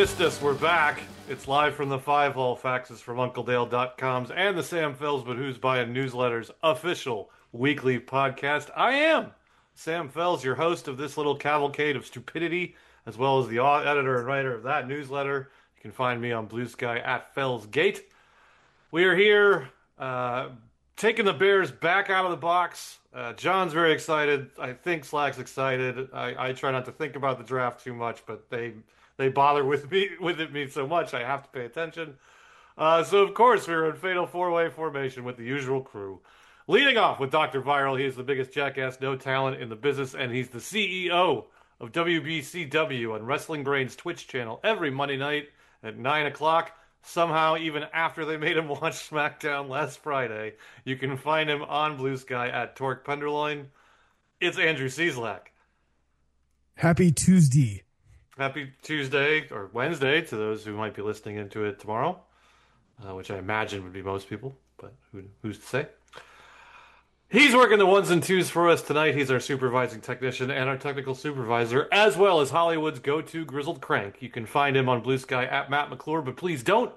missed us, we're back. It's live from the Five Hole, faxes from UncleDale.com's and the Sam Fells But Who's Buying Newsletter's official weekly podcast. I am Sam Fells, your host of this little cavalcade of stupidity, as well as the editor and writer of that newsletter. You can find me on Blue Sky at Fellsgate. We are here taking the Bears back out of the box. John's very excited. I think Slack's excited. I try not to think about the draft too much, but they bother with me so much I have to pay attention. So of course we're in fatal four-way formation with the usual crew. Leading off with Dr. Viral, he is the biggest jackass, no talent in the business, and he's the CEO of WBCW on Wrestling Brain's Twitch channel every Monday night at 9 o'clock. Somehow, even after they made him watch SmackDown last Friday, you can find him on Blue Sky at Torque Penderloin. It's Andrew Cieslak. Happy Tuesday. Happy Tuesday, or Wednesday, to those who might be listening into it tomorrow, which I imagine would be most people, but who's to say? He's working the ones and twos for us tonight. He's our supervising technician and our technical supervisor, as well as Hollywood's go-to grizzled crank. You can find him on Blue Sky at Matt McClure, but please don't.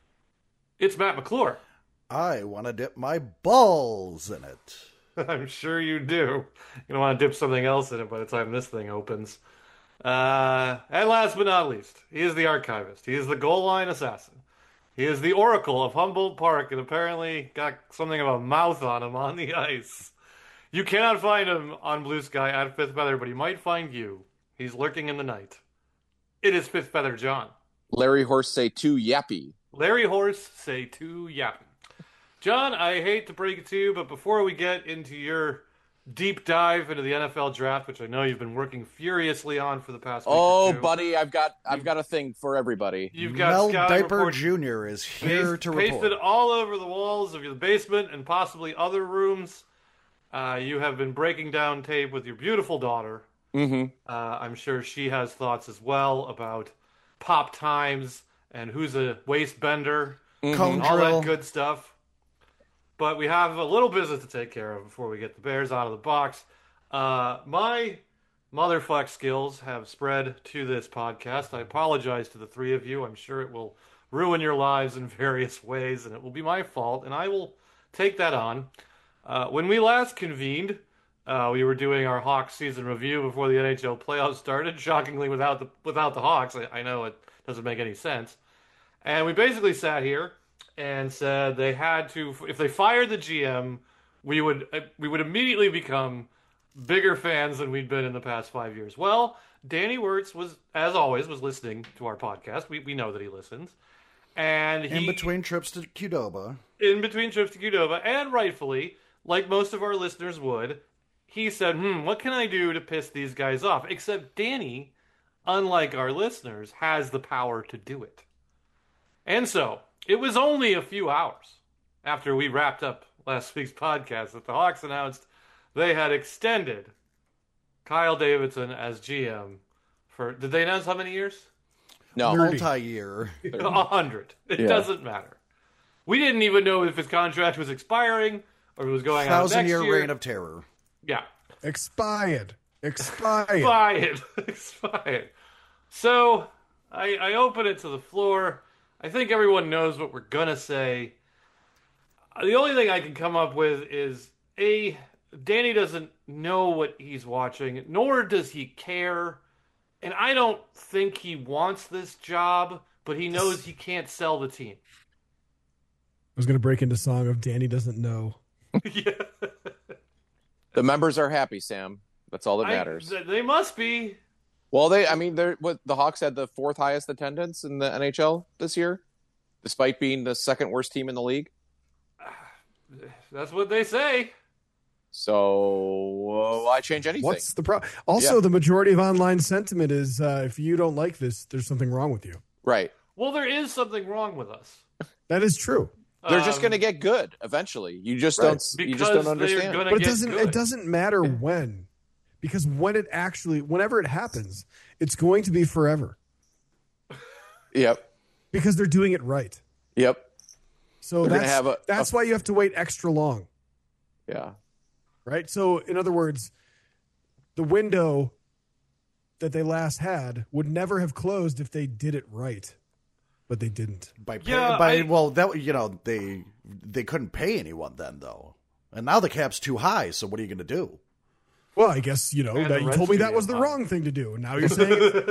It's Matt McClure. I want to dip my balls in it. I'm sure you do. You're going to want to dip something else in it by the time this thing opens. And last but not least, he is the archivist. He is the goal line assassin. He is the Oracle of Humboldt Park and apparently got something of a mouth on him on the ice. You cannot find him on Blue Sky at Fifth Feather, but he might find you. He's lurking in the night. It is Fifth Feather John. Larry Horse say too yappy. Larry Horse say too yappy. John, I hate to break it to you, but before we get into your deep dive into the NFL draft, which I know you've been working furiously on for the past week or two. Buddy, I've got a thing for everybody. You've got Mel scouting Diaper reports Jr. is here to report. Pasted all over the walls of your basement and possibly other rooms. You have been breaking down tape with your beautiful daughter. Mm-hmm. I'm sure she has thoughts as well about pop times and who's a waist bender and all that good stuff. But we have a little business to take care of before we get the Bears out of the box. My motherfuck skills have spread to this podcast. I apologize to the three of you. I'm sure it will ruin your lives in various ways, and it will be my fault, and I will take that on. When we last convened, we were doing our Hawks season review before the NHL playoffs started, shockingly without the Hawks. I know it doesn't make any sense. And we basically sat here and said they had to, if they fired the GM, we would immediately become bigger fans than we'd been in the past 5 years. Well, Danny Wirtz was, as always, listening to our podcast. We know that he listens. And in between trips to Qdoba. And rightfully, like most of our listeners would, he said, what can I do to piss these guys off? Except Danny, unlike our listeners, has the power to do it. And so, it was only a few hours after we wrapped up last week's podcast that the Hawks announced they had extended Kyle Davidson as GM for, did they announce how many years? No. Multi-year. 100. It doesn't matter. We didn't even know if his contract was expiring or if it was going out next year. 1,000-year reign of terror. Yeah. Expired. So, I open it to the floor. I think everyone knows what we're going to say. The only thing I can come up with is, Danny doesn't know what he's watching, nor does he care. And I don't think he wants this job, but he knows he can't sell the team. I was going to break into song of Danny doesn't know. Yeah. The members are happy, Sam. That's all that matters. They must be. Well, the Hawks had the fourth highest attendance in the NHL this year, despite being the second worst team in the league. That's what they say. So why change anything? What's the problem? Also, the majority of online sentiment is if you don't like this, there's something wrong with you. Right. Well, there is something wrong with us. That is true. They're just going to get good eventually. You just don't. You just don't understand. But it doesn't matter when. Because whenever it happens, it's going to be forever. Yep. Because they're doing it right. Yep. So that's why you have to wait extra long. Yeah. Right? So, in other words, the window that they last had would never have closed if they did it right, but they didn't. They couldn't pay anyone then though, and now the cap's too high. So what are you going to do? Well, I guess you told me that was the wrong thing to do, and now you're saying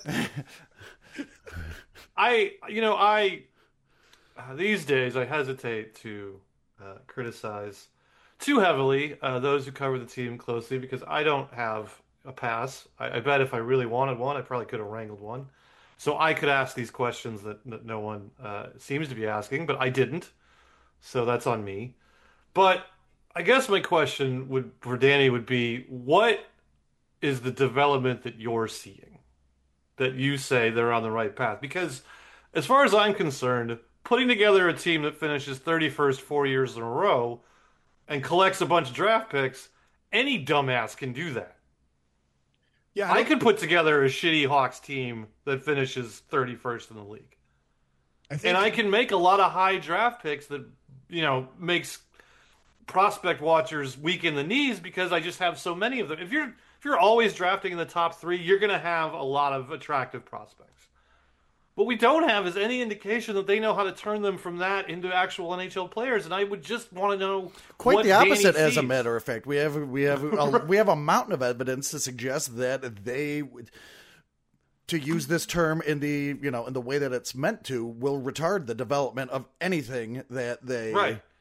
these days I hesitate to criticize too heavily those who cover the team closely because I don't have a pass. I bet if I really wanted one, I probably could have wrangled one. So I could ask these questions that no one seems to be asking, but I didn't. So that's on me. But I guess my question for Danny would be, what is the development that you're seeing that you say they're on the right path? Because as far as I'm concerned, putting together a team that finishes 31st 4 years in a row and collects a bunch of draft picks, any dumbass can do that. yeah, I could put together a shitty Hawks team that finishes 31st in the league. And I can make a lot of high draft picks that, makes prospect watchers weak in the knees because I just have so many of them. If you're always drafting in the top 3, you're going to have a lot of attractive prospects. What we don't have is any indication that they know how to turn them from that into actual NHL players, and I would just want to know quite the opposite. Danny as a sees. matter of fact, we have a mountain of evidence to suggest that they, to use this term in the way that it's meant to, will retard the development of anything that they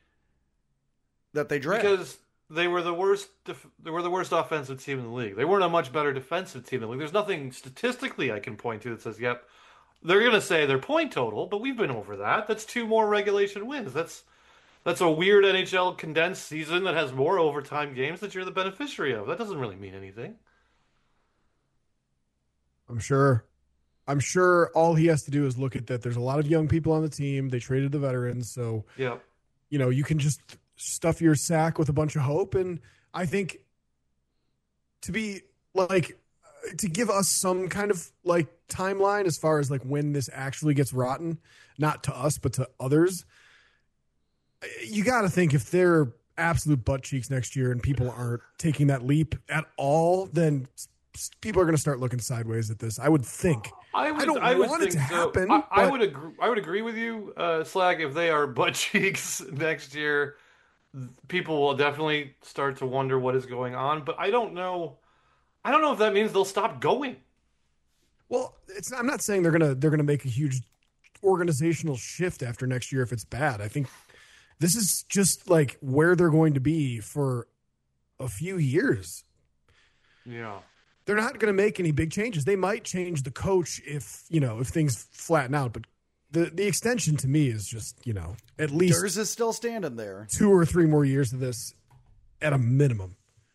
draft. Because they were the worst. They were the worst offensive team in the league. They weren't a much better defensive team in the league. There's nothing statistically I can point to that says, "Yep." They're going to say their point total, but we've been over that. That's 2 more regulation wins. That's a weird NHL condensed season that has more overtime games that you're the beneficiary of. That doesn't really mean anything. I'm sure all he has to do is look at that. There's a lot of young people on the team. They traded the veterans, so yeah, you can just stuff your sack with a bunch of hope. And I think to give us some kind of timeline as far as when this actually gets rotten, not to us, but to others, you got to think if they're absolute butt cheeks next year and people aren't taking that leap at all, then people are going to start looking sideways at this. I would think. I don't want it to happen. I would agree. I would agree with you, Slag. If they are butt cheeks next year, people will definitely start to wonder what is going on. But I don't know if that means they'll stop going. Well, I'm not saying they're gonna make a huge organizational shift after next year if it's bad. I think this is just where they're going to be for a few years. Yeah. They're not going to make any big changes. They might change the coach if things flatten out, but the extension to me is just, at least Durs is still standing there. 2 or 3 more years of this at a minimum.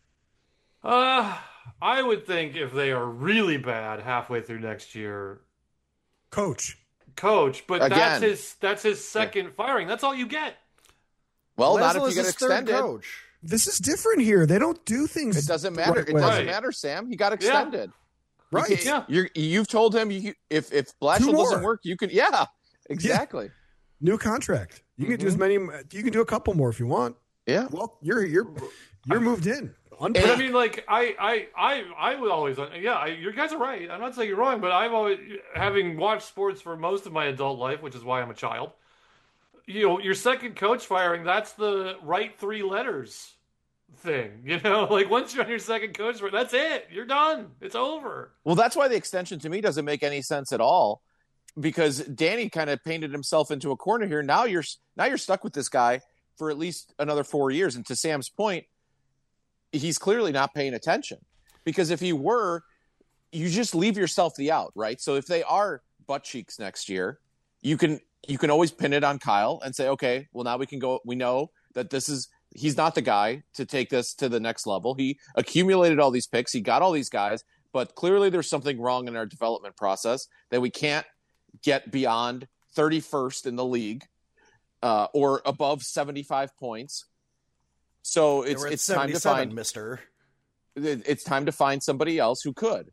I would think if they are really bad halfway through next year, Coach, but again, that's his second firing. That's all you get. Well, not Laszlo if is you get his third extended. coach. this is different here. They don't do things. It doesn't matter. right It way. doesn't matter, Sam. He got extended. Right. Yeah. You've told him if Blashill doesn't work, you can. Yeah, exactly. New contract. You can do as many. You can do a couple more if you want. Yeah. Well, you're moved in. But I mean, I would always, you guys are right. I'm not saying you're wrong, but I've always, having watched sports for most of my adult life, which is why I'm a child, your second coach firing, that's the right 3 letters thing. Once you're on your second coach, that's it. You're done. It's over. Well, that's why the extension to me doesn't make any sense at all, because Danny kind of painted himself into a corner here. Now you're stuck with this guy for at least another 4 years. And to Sam's point, he's clearly not paying attention, because if he were, you just leave yourself the out, right? So if they are butt cheeks next year, you can always pin it on Kyle and say, okay, well, now we can go. We know that he's not the guy to take this to the next level. He accumulated all these picks. He got all these guys, but clearly there's something wrong in our development process that we can't get beyond 31st in the league or above 75 points. So it's time to find Mister. It's time to find somebody else who could.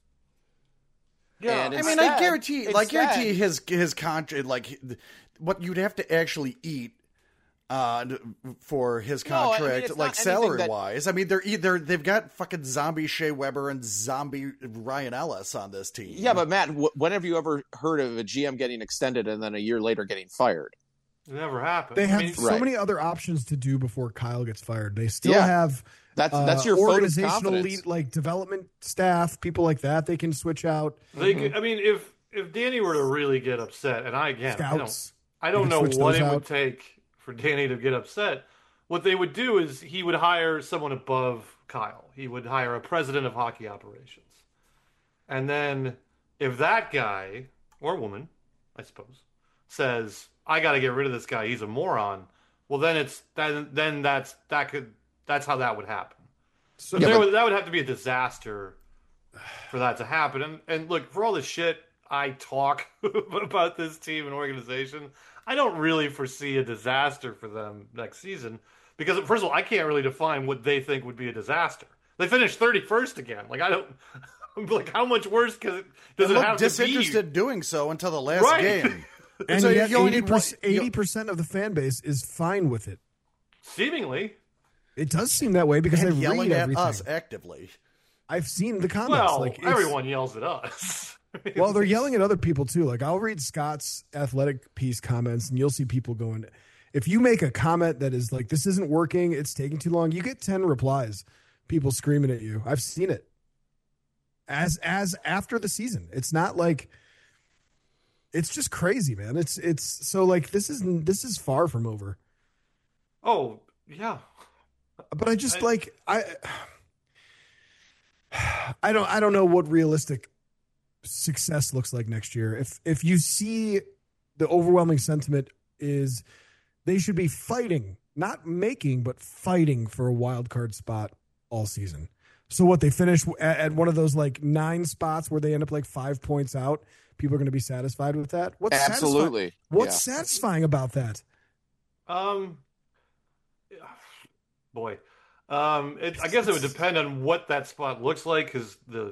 Yeah, and I guarantee his contract, what you'd have to actually eat for his No, I mean, contract, it's like not anything salary that- wise. I mean, they've got fucking zombie Shea Weber and zombie Ryan Ellis on this team. Yeah, but Matt, when have you ever heard of a GM getting extended and then a year later getting fired? It never happened. They have I mean, so Right. many other options to do before Kyle gets fired. They still Yeah. have That's your vote of organizational confidence. lead, like development staff, people like that. They can switch out they could, I mean, if Danny were to really get upset, and I scouts. don't You know can switch what those it out. would take for Danny to get upset. What they would do is he would hire someone above Kyle. He would hire a president of hockey operations. And then if that guy or woman, I suppose, says, I got to get rid of this guy, he's a moron, well then that's how that would happen. So But that would have to be a disaster for that to happen. And look, for all the shit I talk about this team and organization, I don't really foresee a disaster for them next season because, first of all, I can't really define what they think would be a disaster. They finished 31st again. Like, I don't. Like, how much worse does it look have to be? disinterested doing so until the last Right. game. and So yet you only need one- 80% of the fan base is fine with it. Seemingly. It does seem that way because and I yelling read at everything. us actively. I've seen the comments. Well, like it's- everyone yells at us. Well, they're yelling at other people too. Like I'll read Scott's athletic piece comments, and you'll see people going. If you make a comment that is like, "This isn't working. It's taking too long," you get 10 replies. People screaming at you. I've seen it. As after the season, it's not like. It's just crazy, man. It's so like this is far from over. Oh, yeah. But I just I don't know what realistic success looks like next year. If you see the overwhelming sentiment is they should be fighting, not making, but fighting for a wild card spot all season. So what, they finish at one of those like 9 spots where they end up like 5 points out. People are going to be satisfied with that. Absolutely. What's satisfying about that? Boy. I guess it would depend on what that spot looks like because the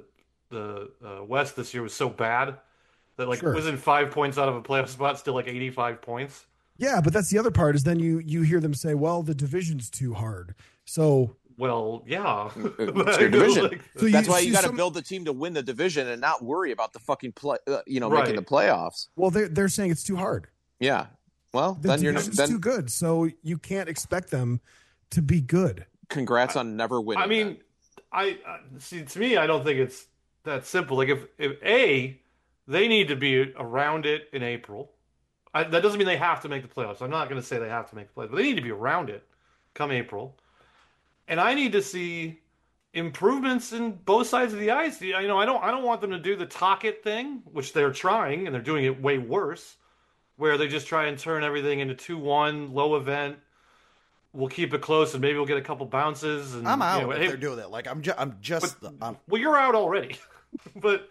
West this year was so bad that like Sure. wasn't 5 points out of a playoff spot still like 85 points. Yeah, but that's the other part is then you hear them say, well, the division's too hard. So Well, yeah, It's your division. Like, So That's you why see you got to some- build the team to win the division and not worry about the fucking Right. making the playoffs. well, they're saying it's too hard. Yeah. Well, The then you're division's then too good, so you can't expect them to be good. congrats on never winning. I mean, I see. To me, I don't think it's that simple. Like if they need to be around it in April. That doesn't mean they have to make the playoffs. I'm not going to say they have to make the playoffs, but they need to be around it come April. And I need to see improvements in both sides of the ice. I don't want them to do the talk it thing, which they're trying, and they're doing it way worse, where they just try and turn everything into 2-1 low event. We'll keep it close, and maybe we'll get a couple bounces. And I'm out if if they're doing that. Like I'm just. Well, you're out already, but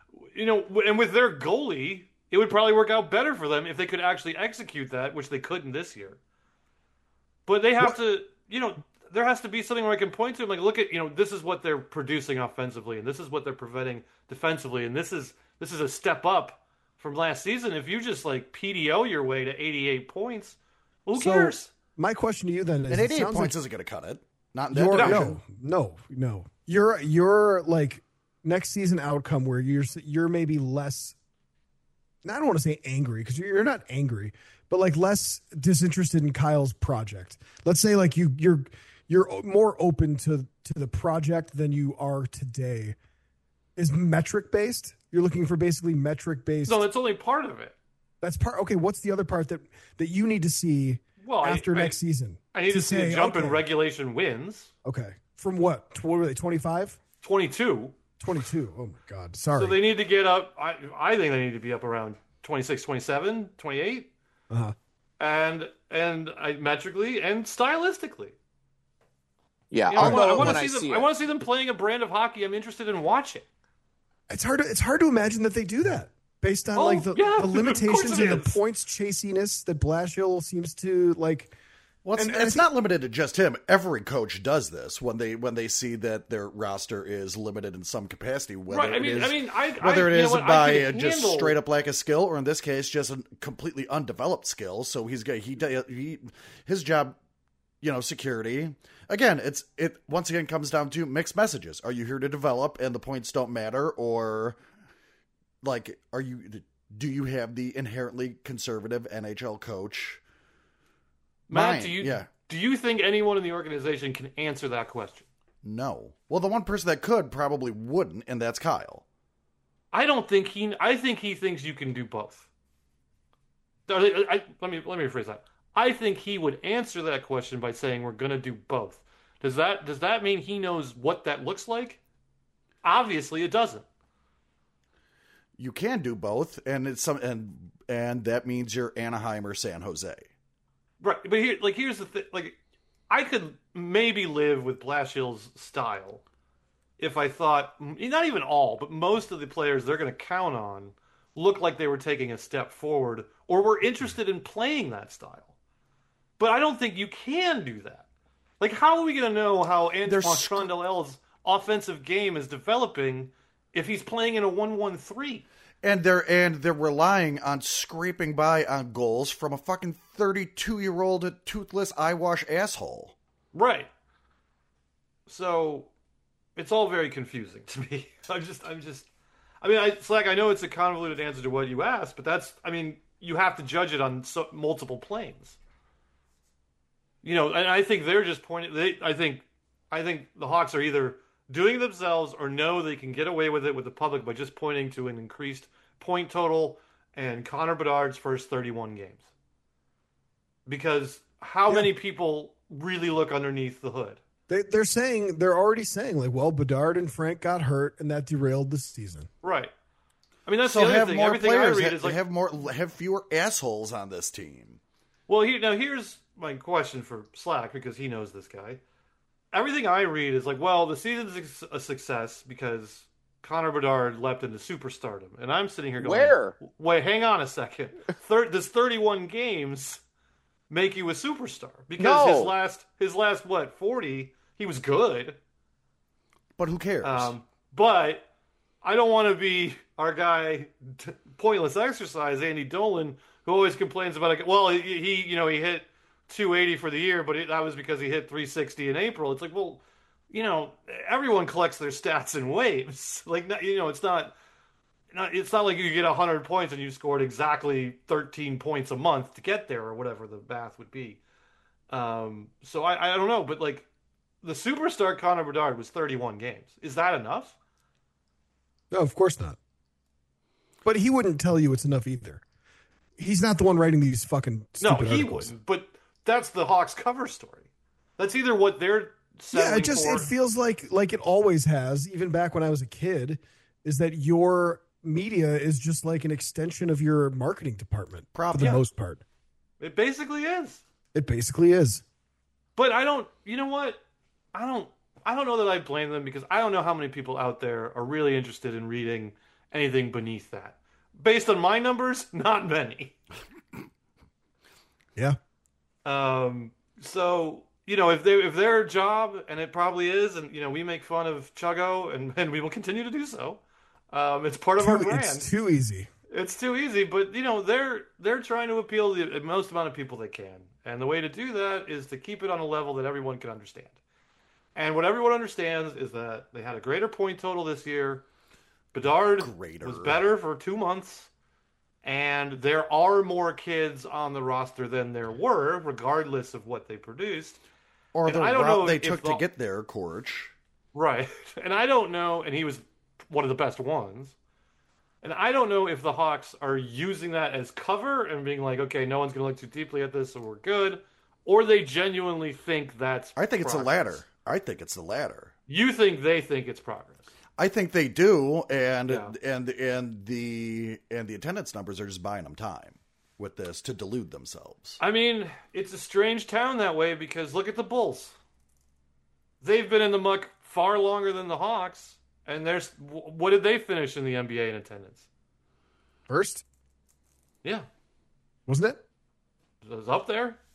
and with their goalie, it would probably work out better for them if they could actually execute that, which they couldn't this year. But they have to, there has to be something where I can point to them, like, look at, this is what they're producing offensively, and this is what they're preventing defensively, and this is a step up from last season. If you just like PDO your way to 88 points, who cares? My question to you then is, and it 88 sounds points like isn't going to cut it. Not in that division. no. You're like next season outcome where you're maybe less. I don't want to say angry because you're not angry, but like less disinterested in Kyle's project. Let's say like you're more open to the project than you are today. Is metric based? You're looking for basically metric based. No, that's only part of it. That's part. Okay, what's the other part that you need to see after next season? I need to see a jump in regulation wins. Okay, from what? What were they? 25? 22. 22. Oh my God. Sorry. So they need to get up. I think they need to be up around 26, 27, 28. Uh-huh. And metrically and stylistically. yeah, I I'll want know to when see them. see I it. want to see them playing a brand of hockey I'm interested in watching. It's hard to imagine that they do that based on Yeah, the of limitations course it and the is. points chasiness that Blashill seems to like Well, it's not limited to just him. Every coach does this when they see that their roster is limited in some capacity. Whether it is by just straight up lack of skill, or in this case, just a completely undeveloped skill. So his job, security. Again, it once again comes down to mixed messages. Are you here to develop and the points don't matter, or do you have the inherently conservative NHL coach? Matt, do you think anyone in the organization can answer that question? No. Well, the one person that could probably wouldn't, and that's Kyle. I think he thinks you can do both. Let me rephrase that. I think he would answer that question by saying we're going to do both. Does that mean he knows what that looks like? Obviously, it doesn't. You can do both, and and that means you're Anaheim or San Jose. Right, but here's the thing. I could maybe live with Blashill's style if I thought, not even all, but most of the players they're going to count on look like they were taking a step forward or were interested in playing that style. But I don't think you can do that. How are we going to know how Antoine Trondheil's offensive game is developing if he's playing in a 1-1-3? And they're relying on scraping by on goals from a fucking 32-year-old toothless eyewash asshole. Right. So it's all very confusing to me. I know it's a convoluted answer to what you asked, but you have to judge it on multiple planes. And I think they're just pointing. I think the Hawks are either doing it themselves or know they can get away with it with the public by just pointing to an increased point total and Connor Bedard's first 31 games. Because how many people really look underneath the hood? They're already saying Bedard and Frank got hurt and that derailed the season. Right. That's so the other have thing. More Everything players, I read is have fewer assholes on this team. Well, here's my question for Slack, because he knows this guy. Everything I read is the season's a success because Connor Bedard leapt into superstardom. And I'm sitting here going, where? Wait, hang on a second. Does 31 games make you a superstar? Because his last 40, he was good. But who cares? But I don't want to be our guy, pointless exercise, Andy Dolan, who always complains about it. Well, he hit 280 for the year, but that was because he hit 360 in April. It's everyone collects their stats in waves. It's not like you get 100 points and you scored exactly 13 points a month to get there or whatever the math would be. So I don't know, but the superstar Connor Bedard was 31 games. Is that enough? No, of course not. But he wouldn't tell you it's enough either. He's not the one writing these fucking stupid articles. Wouldn't. But that's the Hawks cover story. That's either what they're settling for. It feels like it always has, even back when I was a kid, is that your media is just like an extension of your marketing department for the most part. It basically is. It basically is. But I don't know that I blame them, because I don't know how many people out there are really interested in reading anything beneath that. Based on my numbers, not many. Yeah. So, if their job, and it probably is, and, we make fun of Chuggo, and we will continue to do so. It's part of our brand. It's too easy. It's too easy, but, they're trying to appeal to the most amount of people they can. And the way to do that is to keep it on a level that everyone can understand. And what everyone understands is that they had a greater point total this year. Bedard was better for 2 months. And there are more kids on the roster than there were, regardless of what they produced. Or the route they took to get there, Corch. Right. And I don't know, and he was one of the best ones. And I don't know if the Hawks are using that as cover and being like, okay, no one's going to look too deeply at this, so we're good. Or they genuinely think that's I think progress. It's the latter. You think they think it's progress? I think they do, and the attendance numbers are just buying them time with this to delude themselves. It's a strange town that way, because look at the Bulls. They've been in the muck far longer than the Hawks, and what did they finish in the NBA in attendance? First? Yeah. Wasn't it? It was up there.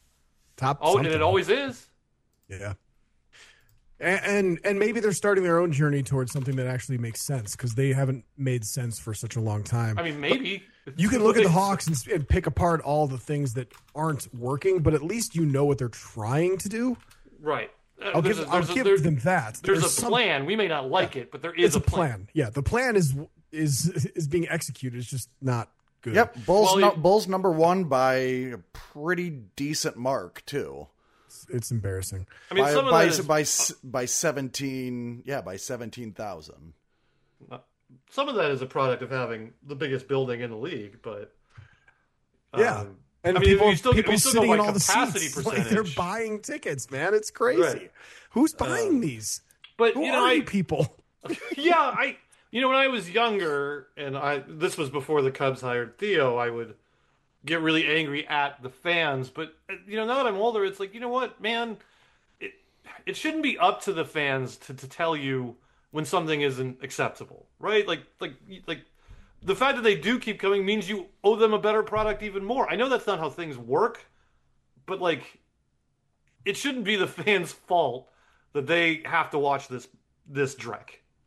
Top. Oh, and something. it always is. Yeah. And maybe they're starting their own journey towards something that actually makes sense because they haven't made sense for such a long time. I mean, maybe. You can look at the Hawks and pick apart all the things that aren't working, but at least you know what they're trying to do. Right. I'll give them that. There's a plan. We may not like it, but there is a plan. Yeah, the plan is being executed. It's just not good. Yep, Bulls number one by a pretty decent mark too. It's embarrassing. I mean, some of that is, by 17. Yeah, by 17,000. Some of that is a product of having the biggest building in the league, but yeah. And I mean, people sitting in all the capacity seats, percentage. like they're buying tickets, man. It's crazy. Right. Who's buying these? But Who are you people? Yeah, when I was younger, and this was before the Cubs hired Theo, I would get really angry at the fans. But now that I'm older, it's like, you know what, man, it shouldn't be up to the fans to tell you when something isn't acceptable, right? Like the fact that they do keep coming means you owe them a better product even more. I know that's not how things work, but like, it shouldn't be the fans' fault that they have to watch this dreck.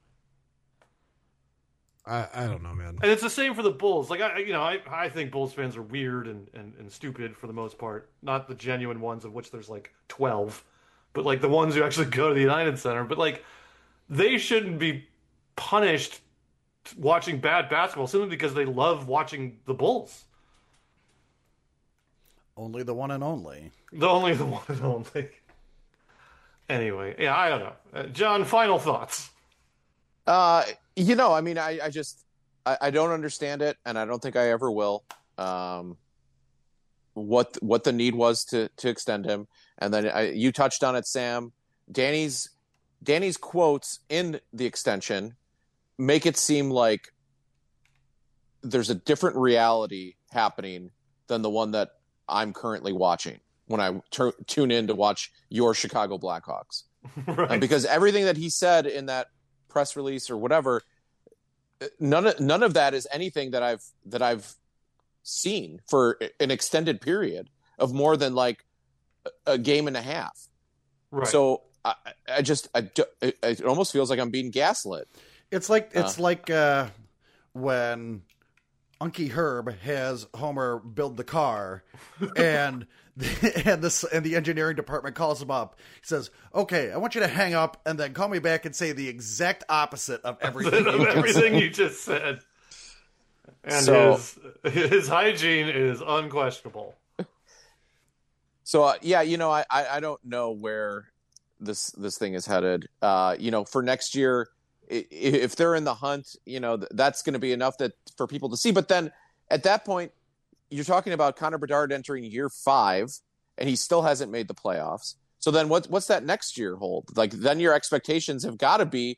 I don't know, man. And it's the same for the Bulls. Like I think Bulls fans are weird and stupid for the most part. Not the genuine ones, of which there's like 12, but like the ones who actually go to the United Center. But like, they shouldn't be punished watching bad basketball simply because they love watching the Bulls. Only the one and only. The one and only. Anyway, yeah, I don't know. John, final thoughts. I mean, I don't understand it, and I don't think I ever will. What the need was to extend him, and then you touched on it, Sam. Danny's quotes in the extension make it seem like there's a different reality happening than the one that I'm currently watching when I tune in to watch your Chicago Blackhawks. Right. Because everything that he said in that press release or whatever, none of that is anything that I've seen for an extended period of more than like a game and a half. Right. So it almost feels like I'm being gaslit. It's like when Unky Herb has Homer build the car, and the engineering department calls him up. He says, "Okay, I want you to hang up and then call me back and say the exact opposite of everything you just said." And so, his hygiene is unquestionable. So I don't know where this thing is headed. For next year, if they're in the hunt, that's going to be enough for people to see. But then at that point, you're talking about Connor Bedard entering year 5, and he still hasn't made the playoffs. So then what's that next year hold? Like, then your expectations have got to be.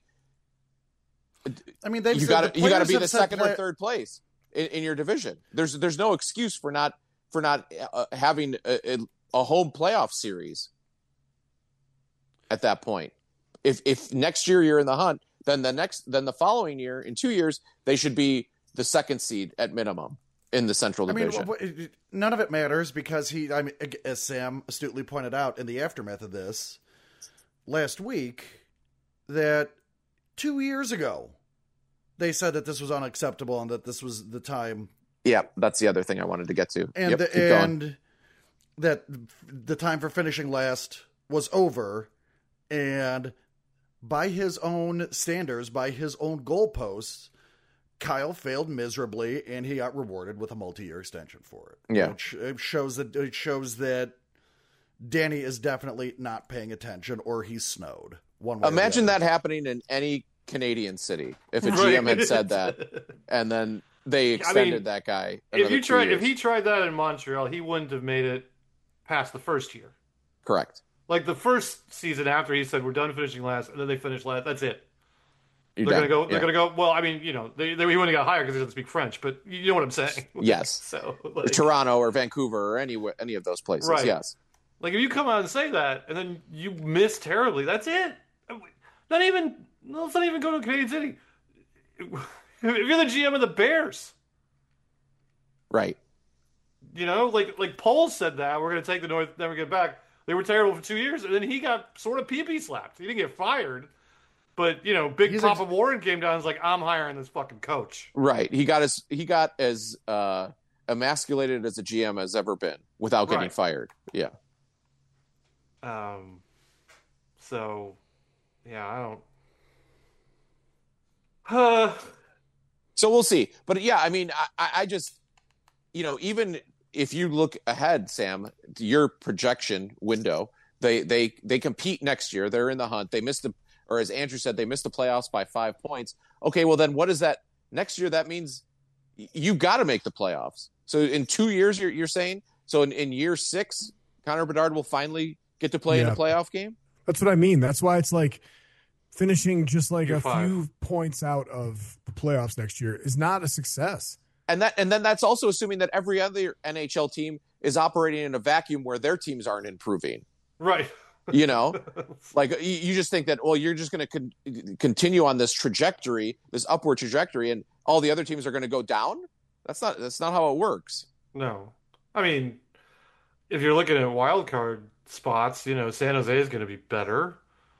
I mean, you got to be the second or third place in your division. There's no excuse for not having a home playoff series at that point. If next year you're in the hunt, then the following year, in 2 years, they should be the second seed at minimum in the Central Division. I mean, none of it matters because as Sam astutely pointed out in the aftermath of this last week, that 2 years ago they said that this was unacceptable and that this was the time. Yeah, that's the other thing I wanted to get to. And and that the time for finishing last was over, and by his own standards, by his own goalposts, Kyle failed miserably, and he got rewarded with a multi-year extension for it. Yeah, which shows that Danny is definitely not paying attention, or he's snowed. One way. Imagine that happening in any Canadian city if a GM had said that, and then they extended that guy. If he tried that in Montreal, he wouldn't have made it past the first year. Correct. Like the first season after he said we're done finishing last, and then they finished last. That's it. They're gonna go. Well, I mean, he wouldn't have got hired because he doesn't speak French, but you know what I'm saying. Yes. So Toronto or Vancouver or any of those places. Right. Yes. Like if you come out and say that, and then you miss terribly, that's it. Let's not even go to a Canadian city. If you're the GM of the Bears, right? You know, like Poles said that we're going to take the North, never get back. They were terrible for 2 years, and then he got sort of pee-pee slapped. He didn't get fired, but you know, Big Papa Warren came down and was like, "I'm hiring this fucking coach." Right. He got as emasculated as a GM has ever been without getting fired. Yeah. So, yeah, I don't. So we'll see. But yeah, I mean, I just, you know, even if you look ahead, Sam, to your projection window, they compete next year. They're in the hunt. They missed or as Andrew said, they missed the playoffs by 5 points. Okay, well then what is that next year? That means you got to make the playoffs. So in 2 years, you're saying, so in year 6, Connor Bedard will finally get to play in a playoff game? That's what I mean. That's why it's like finishing just like year a 5. few points out of the playoffs next year is not a success. And then that's also assuming that every other NHL team is operating in a vacuum where their teams aren't improving. Right. You know, like you just think that, well, you're just going to continue on this trajectory, this upward trajectory, and all the other teams are going to go down. That's not how it works. No, I mean, if you're looking at wild card spots, you know, San Jose is going to be better.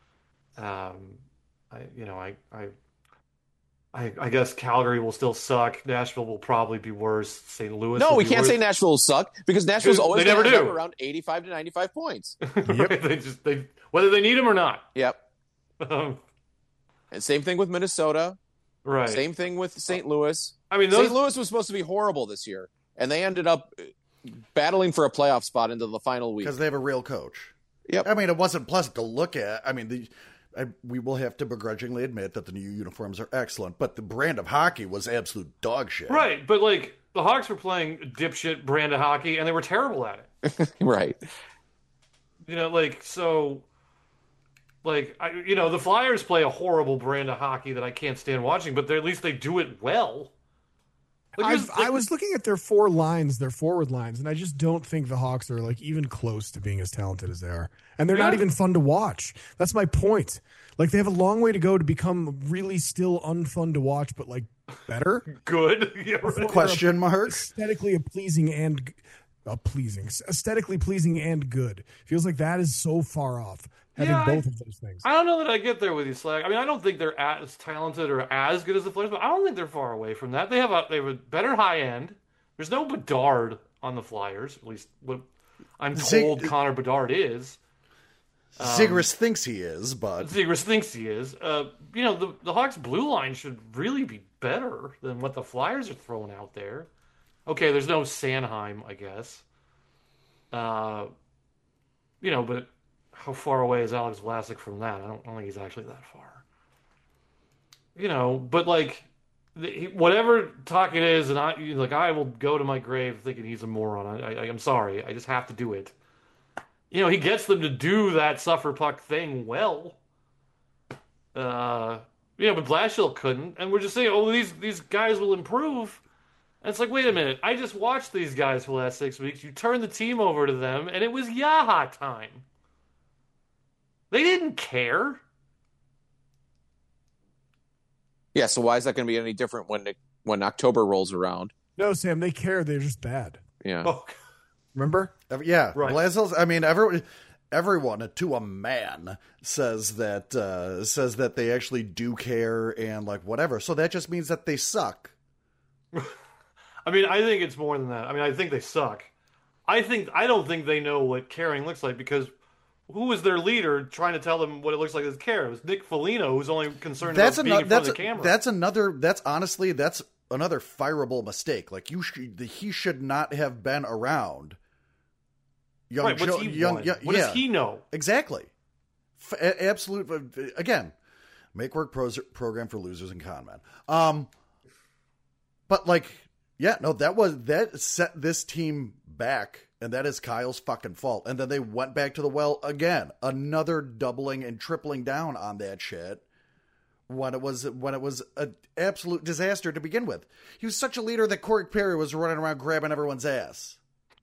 I guess Calgary will still suck. Nashville will probably be worse. St. Louis. No, will we be can't worse. say Nashville will suck because Nashville's always They never gonna have do. around 85 to 95 points. Yep. they whether they need them or not. Yep. And same thing with Minnesota. Right. Same thing with St. Louis. I mean, St. Louis was supposed to be horrible this year, and they ended up battling for a playoff spot into the final week because they have a real coach. Yep. I mean, it wasn't pleasant to look at. I mean, we will have to begrudgingly admit that the new uniforms are excellent, but the brand of hockey was absolute dog shit. Right, but like the Hawks were playing a dipshit brand of hockey, and they were terrible at it. Right. You know, like so. Like, the Flyers play a horrible brand of hockey that I can't stand watching, but at least they do it well. I was looking at their forward lines, and I just don't think the Hawks are like even close to being as talented as they are. And they're not even fun to watch. That's my point. Like, they have a long way to go to become really still unfun to watch, but like better. Good. Yeah, right. Question mark. Aesthetically pleasing and good. Feels like that is so far off. Having both of those things. I don't know that I get there with you, Slag. I mean, I don't think they're as talented or as good as the Flyers, but I don't think they're far away from that. They have a better high end. There's no Bedard on the Flyers, at least what I'm told Connor Bedard is. Zegras thinks he is, but Zegras thinks he is. The Hawks' blue line should really be better than what the Flyers are throwing out there. Okay, there's no Sanheim, I guess. But how far away is Alex Vlasic from that? I don't think he's actually that far. But like, whatever talk it is, and I will go to my grave thinking he's a moron. I'm sorry, I just have to do it. He gets them to do that suffer puck thing well. But Blashill couldn't, and we're just saying, these guys will improve. And it's like, wait a minute, I just watched these guys for the last 6 weeks. You turned the team over to them, and it was Yaha time. They didn't care. Yeah, so why is that going to be any different when October rolls around? No, Sam, they care. They're just bad. Yeah. Oh. Remember? Yeah. Right. Blasill's, I mean, everyone to a man says that they actually do care and like whatever. So that just means that they suck. I mean, I think it's more than that. I mean, I think they suck. I don't think they know what caring looks like, because who was their leader trying to tell them what it looks like as care? It was Nick Foligno, who's only concerned about being in front of the camera. That's another fireable mistake. Like he should not have been around. What does he know? Exactly. Absolute. Again, make work program for losers and con men. But like, yeah, no, that set this team back, and that is Kyle's fucking fault. And then they went back to the well again, another doubling and tripling down on that shit when it was an absolute disaster to begin with. He was such a leader that Corey Perry was running around grabbing everyone's ass.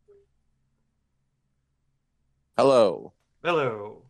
Hello. Well,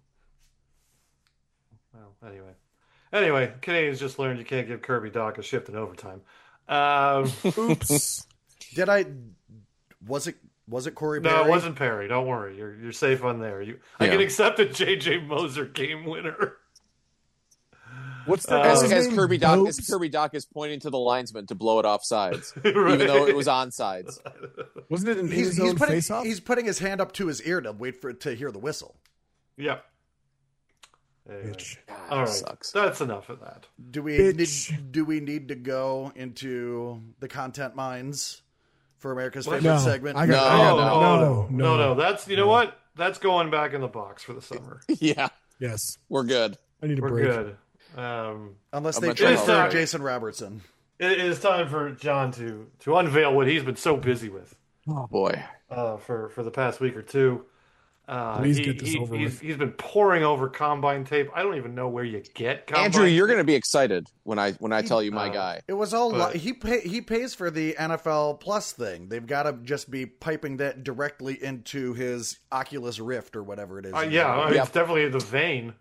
anyway, Canadians just learned you can't give Kirby Dach a shift in overtime. Oops. Was it Was it Corey Perry? No, it wasn't Perry. Don't worry. You're safe on there. I can accept a J.J. Moser game winner. What's the As guy's name? Kirby Doc is pointing to the linesman to blow it off sides, even though it was on sides. Wasn't it in He's his own putting, face-off? he's putting his hand up to his ear to wait for it to hear the whistle. Yep. Anyway. Bitch. All right. Sucks. That's enough of that. Do we need to go into the content mines for America's favorite No, segment? No. That's what? That's going back in the box for the summer. Yeah, Yes. we're good. I need a We're break. good. Unless I'm they not trying to- transfer Jason Robertson. It is time for John to unveil what he's been so busy with Oh boy. for the past week or two. Please get this over with. He's been poring over combine tape. I don't even know where you get combine. Andrew, you're going to be excited when I tell you my guy. It was all But- he pays for the NFL Plus thing. They've got to just be piping that directly into his Oculus Rift or whatever it is. It's definitely the vein.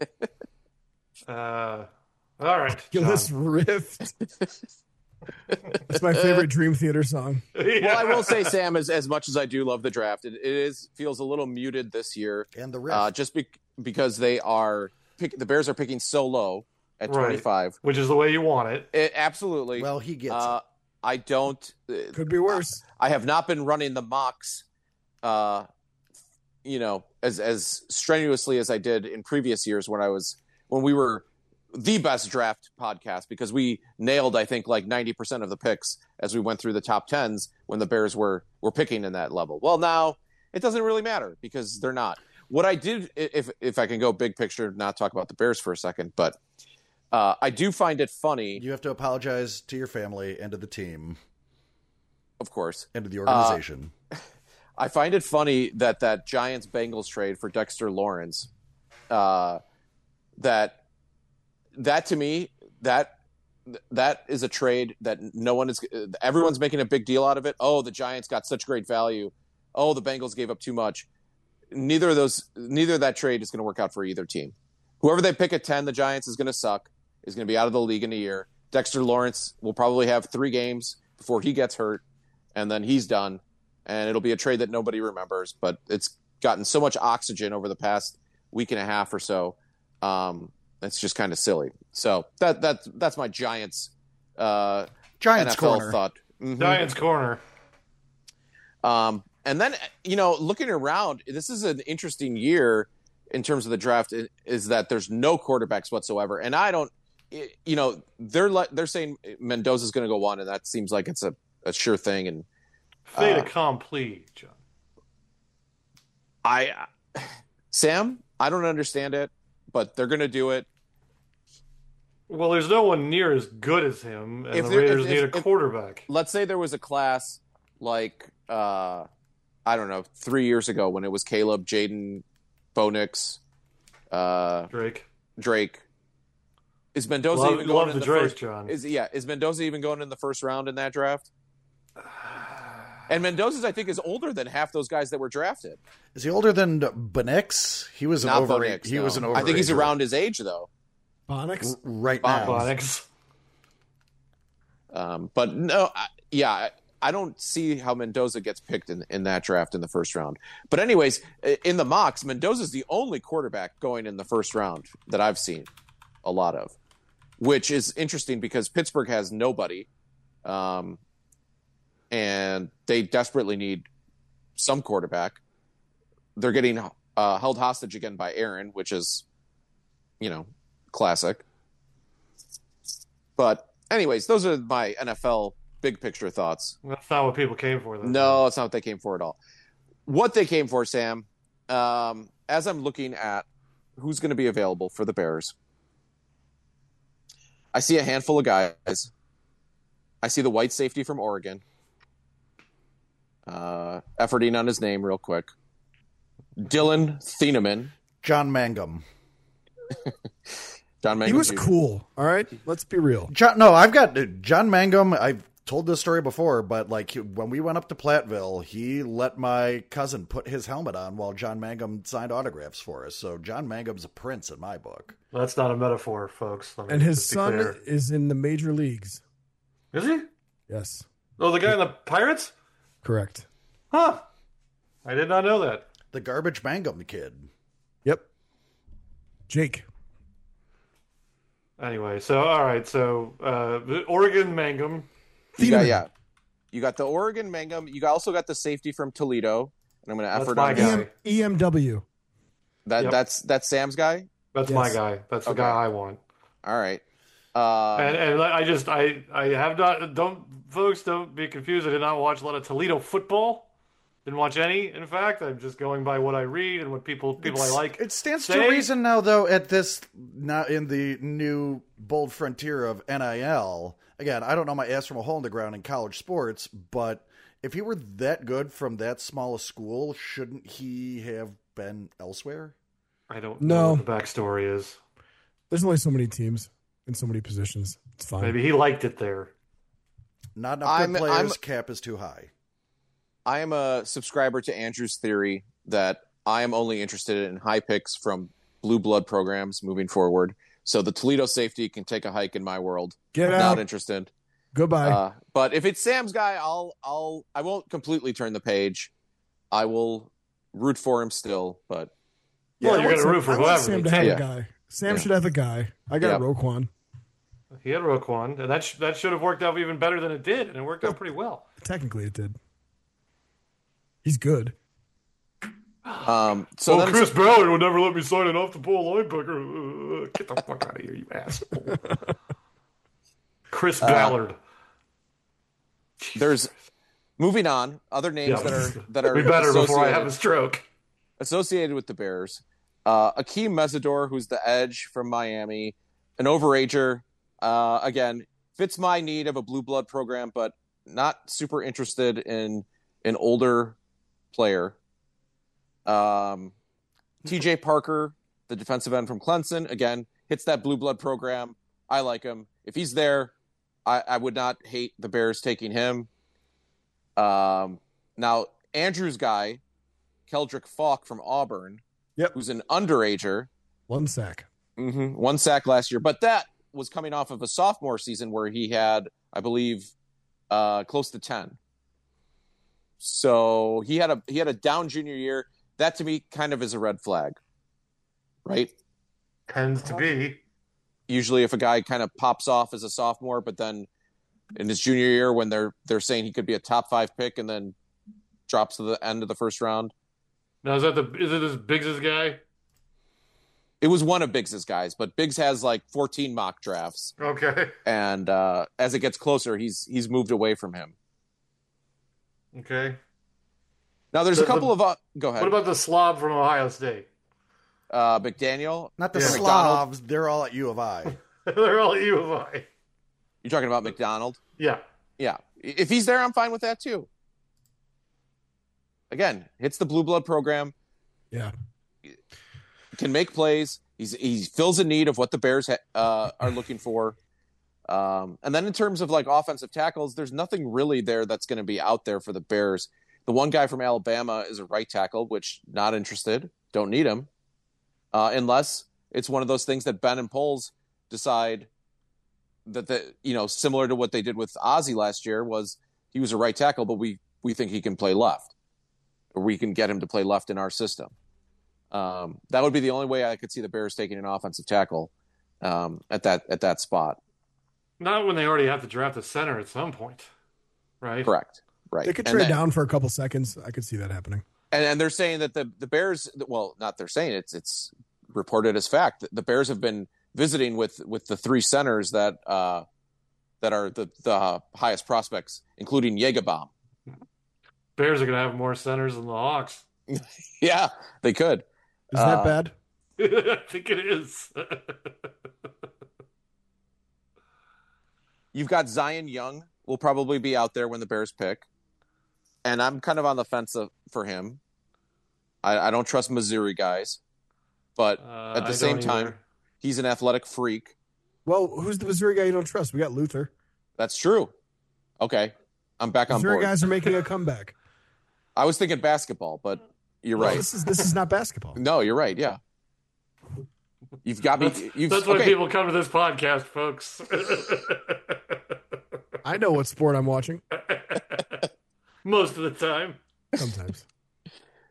All right, Oculus Rift. It's my favorite Dream Theater song. Well, I will say, Sam, as much as I do love the draft, it feels a little muted this year, And the Rift. just because the Bears are picking so low at Right. 25. which is the way you want it. Absolutely. Well, he gets it. I don't. Could be worse. I have not been running the mocks, as strenuously as I did in previous years when we were the best draft podcast, because we nailed, I think, like 90% of the picks as we went through the top 10s when the Bears were picking in that level. Well, now it doesn't really matter because they're not. What I did, if I can go big picture, not talk about the Bears for a second, but I do find it funny. You have to apologize to your family and to the team Of course. and to the organization. I find it funny that Giants-Bengals trade for Dexter Lawrence, that to me, that is a trade that everyone's making a big deal out of it. Oh, the Giants got such great value. Oh, the Bengals gave up too much. Neither of that trade is going to work out for either team. Whoever they pick at 10, the Giants is going to suck, is going to be out of the league in a year. Dexter Lawrence will probably have 3 games before he gets hurt, and then he's done. And it'll be a trade that nobody remembers, but it's gotten so much oxygen over the past week and a half or so. It's just kind of silly. So that's my Giants Giants NFL corner. thought. Mhm. Giants corner. And then, looking around, this is an interesting year in terms of the draft, is that there's no quarterbacks whatsoever. And I don't, they're saying Mendoza's going to go 1, and that seems like it's a sure thing. And Fait accompli, John. Sam, I don't understand it, but they're going to do it. Well, there's no one near as good as him, and If the there- Raiders if- need a if- quarterback. Let's say there was a class like, I don't know, 3 years ago when it was Caleb, Jaden, Bo Nix, Drake. Is Mendoza even going in the first? John. Is Mendoza even going in the first round in that draft? And Mendoza, I think, is older than half those guys that were drafted. Is he older than Bonix? He was an Not Bo overage. Nix, He no. was an overager. I think he's around his age, though. Bonix? right now. Bonix. But no, I don't see how Mendoza gets picked in that draft in the first round. But anyways, in the mocks, Mendoza's the only quarterback going in the first round that I've seen a lot of, which is interesting because Pittsburgh has nobody. And they desperately need some quarterback. They're getting held hostage again by Aaron, which is, classic. But anyways, those are my NFL big picture thoughts. That's not what people came for, though. No, it's not what they came for at all. What they came for, Sam, as I'm looking at who's going to be available for the Bears, I see a handful of guys. I see the white safety from Oregon. Efforting on his name real quick. Dylan Thieneman. John Mangum. John Mangum He was Jr. cool. All right, let's be real. I've got John Mangum. I've told this story before, but when we went up to Platteville, he let my cousin put his helmet on while John Mangum signed autographs for us. So John Mangum's a prince in my book. That's not a metaphor, folks. Let me And his just be son clear. is in the major leagues. Is he? Yes, Oh, the guy in the Pirates? correct. Huh. I did not know that. The Garbage Mangum kid. Yep. Jake. Anyway, so all right, so the Oregon Mangum. You got the Oregon Mangum. You also got the safety from Toledo, and I'm going to That's effort my on guy. EMW. Yep. That's Sam's guy. That's Yes. my guy. That's the Okay. guy I want. All right. And I have not. Don't be confused. I did not watch a lot of Toledo football. Didn't watch any. In fact, I'm just going by what I read and what people I like. It stands say. to reason now, though, at this, not in the new bold frontier of NIL. Again, I don't know my ass from a hole in the ground in college sports, but if he were that good from that small a school, shouldn't he have been elsewhere? I don't No. know what the backstory is. There's only so many teams in so many positions. It's fine. Maybe he liked it there. Not enough good players, cap is too high. I am a subscriber to Andrew's theory that I am only interested in high picks from blue blood programs moving forward. So the Toledo safety can take a hike in my world. Get Not out. interested. Goodbye. But if it's Sam's guy, I won't completely turn the page. I will root for him still, but Well, you're I want gonna root for I want whoever Sam they to have take. a guy. Sam Yeah. should have a guy. I got Yeah. Roquan. He had Roquan, and that should have worked out even better than it did, and it worked out pretty well. Technically, it did. He's good. so then Chris Ballard would never let me sign it off to Paul linebacker. Get the fuck out of here, you asshole. Chris Ballard. there's moving on other names Yeah. that are We better before I associated- have a stroke. associated with the Bears. Akeem Mesidor, who's the edge from Miami, an overager. Again, fits my need of a blue blood program, but not super interested in an older player. TJ Parker, the defensive end from Clemson, again, hits that blue blood program. I like him. If he's there, I would not hate the Bears taking him. Now, Andrew's guy, Keldrick Falk from Auburn, Yep. who's an underager, 1 sack. 1 sack last year, but that was coming off of a sophomore season where he had, I believe, close to 10. So he had a down junior year. That to me kind of is a red flag, right? Tends to be. Usually, if a guy kind of pops off as a sophomore, but then in his junior year, when they're saying he could be a top 5 pick and then drops to the end of the first round. Now is it this Biggs' guy? It was one of Biggs' guys, but Biggs has like 14 mock drafts, Okay. and as it gets closer, he's moved away from him. Okay. Now, there's a couple of go ahead. What about the slob from Ohio State? McDaniel? Not the Yeah. Slavs, they're all at U of I. They're all U of I. You're talking about McDonald? Yeah. Yeah. If he's there, I'm fine with that too. Again, hits the blue blood program, Yeah. can make plays. He fills a need of what the Bears are looking for. And then in terms of like offensive tackles, there's nothing really there that's going to be out there for the Bears. The one guy from Alabama is a right tackle, which not interested. Don't need him. Unless it's one of those things that Ben and Poles decide that similar to what they did with Ozzie last year, was he was a right tackle, but we think he can play left, or we can get him to play left in our system. That would be the only way I could see the Bears taking an offensive tackle at that spot. Not when they already have to draft a center at some point, right? Correct. Right. They could And trade then- down for a couple seconds. I could see that happening. And they're saying that the Bears, well, not they're saying it's reported as fact that the Bears have been visiting with the 3 centers that are the highest prospects, including Jägerbaum. Bears are going to have more centers than the Hawks. Yeah, they could. Is that bad? I think it is. You've got Zion Young will probably be out there when the Bears pick, and I'm kind of on the fence for him. I don't trust Missouri guys, but at I the same don't time, either. he's an athletic freak. Well, who's the Missouri guy you don't trust? We got Luther. That's true. Okay, I'm back on Missouri board. guys are making a comeback. I was thinking basketball, but you're Well, right. This is not basketball. No, you're right. Yeah, you've got me. That's why people come to this podcast, folks. I know what sport I'm watching Most of the time. sometimes.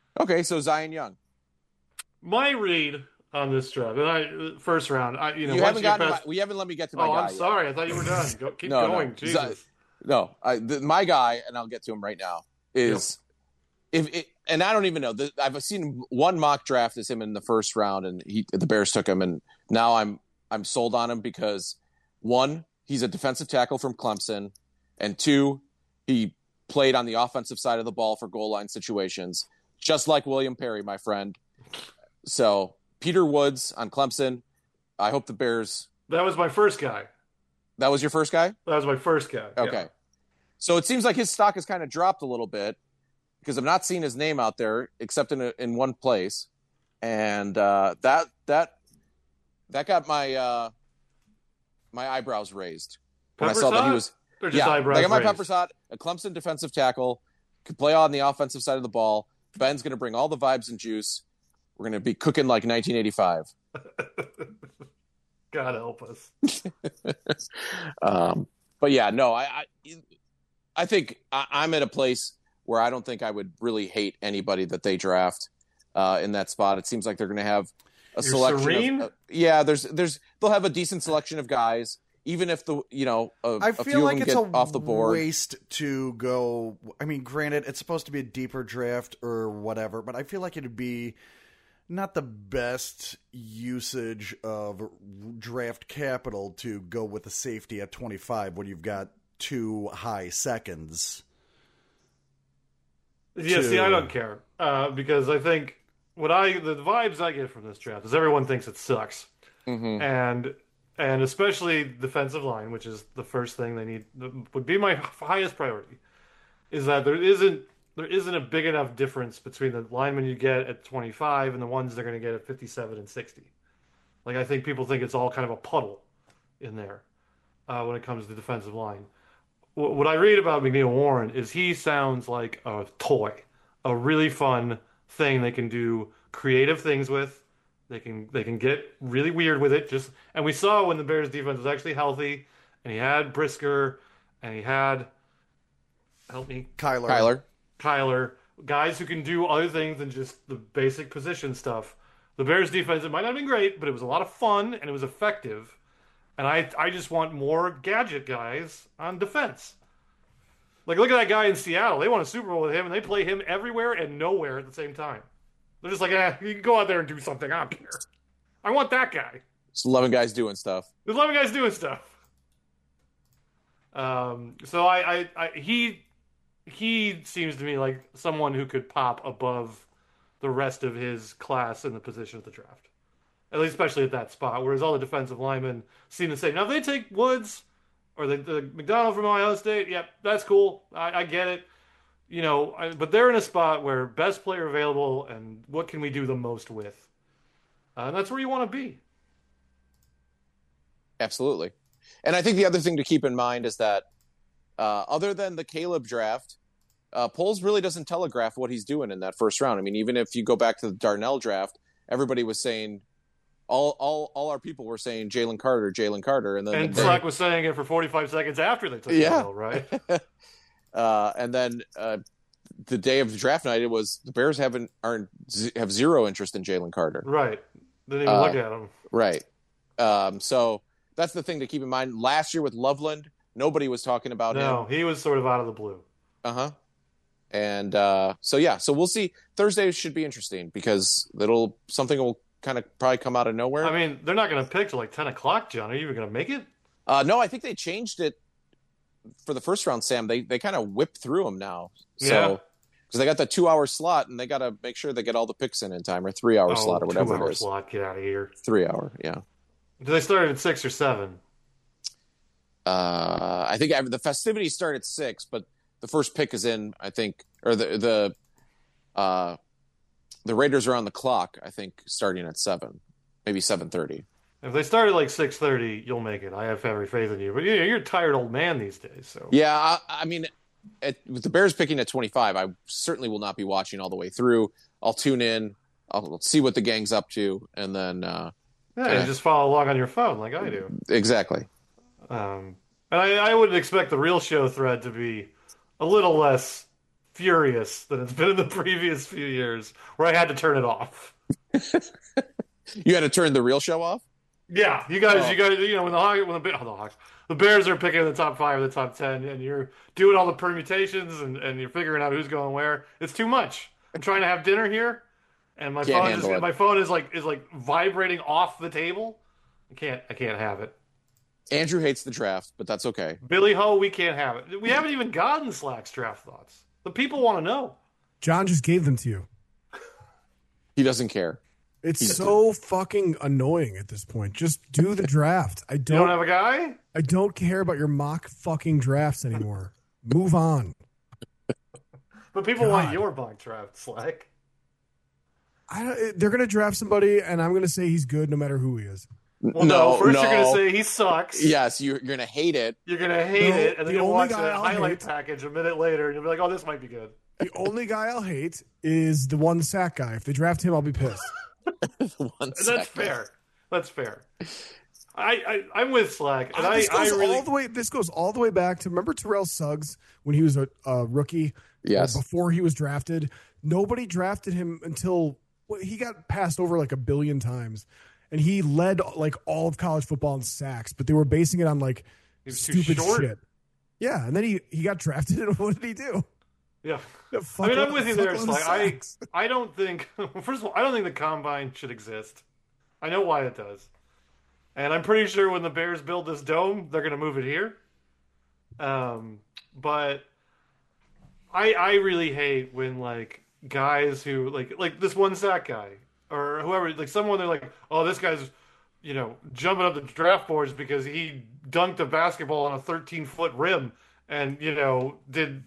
Okay, so Zion Young. My read on this draft, and first round, You once haven't gotten past, you haven't let me get to my oh, guy I'm yet. sorry. I thought you were done. Keep No, going. no. Jesus. No, my guy, and I'll get to him right now, is and I don't even know. I've seen one mock draft as him in the first round, and the Bears took him, and now I'm sold on him because one, he's a defensive tackle from Clemson, and two, he played on the offensive side of the ball for goal line situations, just like William Perry, my friend. So Peter Woods on Clemson. I hope the Bears. That was my first guy. That was your first guy? That was my first guy. Okay. Yeah. So it seems like his stock has kind of dropped a little bit because I'm not seeing his name out there except in one place. And that got my my eyebrows raised when I saw that he was Or just eyebrows They got my raised? Peppers hot, a Clemson defensive tackle, could play on the offensive side of the ball. Ben's going to bring all the vibes and juice. We're going to be cooking like 1985. God help us. But yeah, no, I think I'm at a place where I don't think I would really hate anybody that they draft in that spot. It seems like they're going to have a You're selection. serene? They'll have a decent selection of guys, even if a I few feel of like them it's get a off the board. waste to go. I mean, granted, it's supposed to be a deeper draft or whatever, but I feel like it'd be not the best usage of draft capital to go with the safety at 25 when you've got 2 high seconds. Yeah, see, I don't care because I think the vibes I get from this draft is everyone thinks it sucks, and especially defensive line, which is the first thing they need, would be my highest priority, is that there isn't a big enough difference between the linemen you get at 25 and the ones they're going to get at 57 and 60. Like, I think people think it's all kind of a puddle in there when it comes to defensive line. What I read about McNeil Warren is he sounds like a toy, a really fun thing they can do creative things with. They can get really weird with it. And we saw when the Bears defense was actually healthy, and he had Brisker, and he had Kyler, guys who can do other things than just the basic position stuff. The Bears defense, it might not have been great, but it was a lot of fun and it was effective. And I just want more gadget guys on defense. Like, look at that guy in Seattle. They won a Super Bowl with him, and they play him everywhere and nowhere at the same time. They're just like, you can go out there and do something. I don't care. I want that guy. It's 11 guys doing stuff. There's 11 guys doing stuff. So he seems to me like someone who could pop above the rest of his class in the position of the draft. At least, especially at that spot, whereas all the defensive linemen seem the same. Now, if they take Woods or the McDonald from Ohio State, yep, that's cool. I get it. But they're in a spot where best player available and what can we do the most with? And that's where you want to be. Absolutely. And I think the other thing to keep in mind is that other than the Caleb draft, Poles really doesn't telegraph what he's doing in that first round. I mean, even if you go back to the Darnell draft, everybody was saying, all our people were saying Jalen Carter, and then Slack was saying it for 45 seconds after they took the hill, right? And then the day of the draft night, it was the Bears have zero interest in Jalen Carter. Right. Didn't even look at him. Right. So that's the thing to keep in mind. Last year with Loveland, nobody was talking about him. No, he was sort of out of the blue. And so we'll see. Thursday should be interesting because something will kind of probably come out of nowhere. I mean, they're not going to pick till like 10 o'clock, John. Are you even going to make it? No, I think they changed it for the first round, Sam. They kind of whip through them now. Yeah. So, because they got the 2-hour slot and they got to make sure they get all the picks in time, or 3-hour slot or whatever 2-hour it is. slot, get out of here. 3-hour, yeah. Do they start at 6 or 7? I think the festivities start at 6, but the first pick is in, I think, or the Raiders are on the clock, I think, starting at 7, maybe 7:30. If they start at like 6:30, you'll make it. I have every faith in you. But you're a tired old man these days. So yeah, I mean, with the Bears picking at 25, I certainly will not be watching all the way through. I'll tune in. I'll see what the gang's up to, and then you just follow along on your phone like I do. Exactly. And I would expect the real show thread to be a little less furious than it's been in the previous few years, where I had to turn it off. You had to turn the real show off? Yeah, you guys, when the Bears are picking the top 5 or the top 10, and you're doing all the permutations and you're figuring out who's going where. It's too much. I'm trying to have dinner here, and my phone is like vibrating off the table. I can't have it. Andrew hates the draft, but that's okay. Billy Ho, we can't have it. We haven't even gotten Slack's draft thoughts. The people want to know. John just gave them to you. He doesn't care. It's so fucking annoying at this point. Just do the draft. You don't have a guy? I don't care about your mock fucking drafts anymore. Move on. But people want your mock draft, Slack. They're going to draft somebody, and I'm going to say he's good no matter who he is. Well, first you're going to say he sucks. Yes, you're going to hate it. You're going to hate it, and then you'll watch the highlight package a minute later, and you'll be like, oh, this might be good. The only guy I'll hate is the one sack guy. If they draft him, I'll be pissed. That's fair. That's fair. I'm with Slack, and this goes all the way back to, remember Terrell Suggs when he was a rookie? Yes. Before he was drafted, nobody drafted him until he got passed over like a billion times, and he led like all of college football in sacks. But they were basing it on like stupid shit. Yeah, and then he got drafted, and what did he do? Yeah. I'm with you there. Like, I don't think, first of all, I don't think the combine should exist. I know why it does. And I'm pretty sure when the Bears build this dome, they're going to move it here. But I really hate when, like, guys who, like this one sack guy or whoever, like someone, they're like, oh, this guy's, jumping up the draft boards because he dunked a basketball on a 13-foot rim and, did,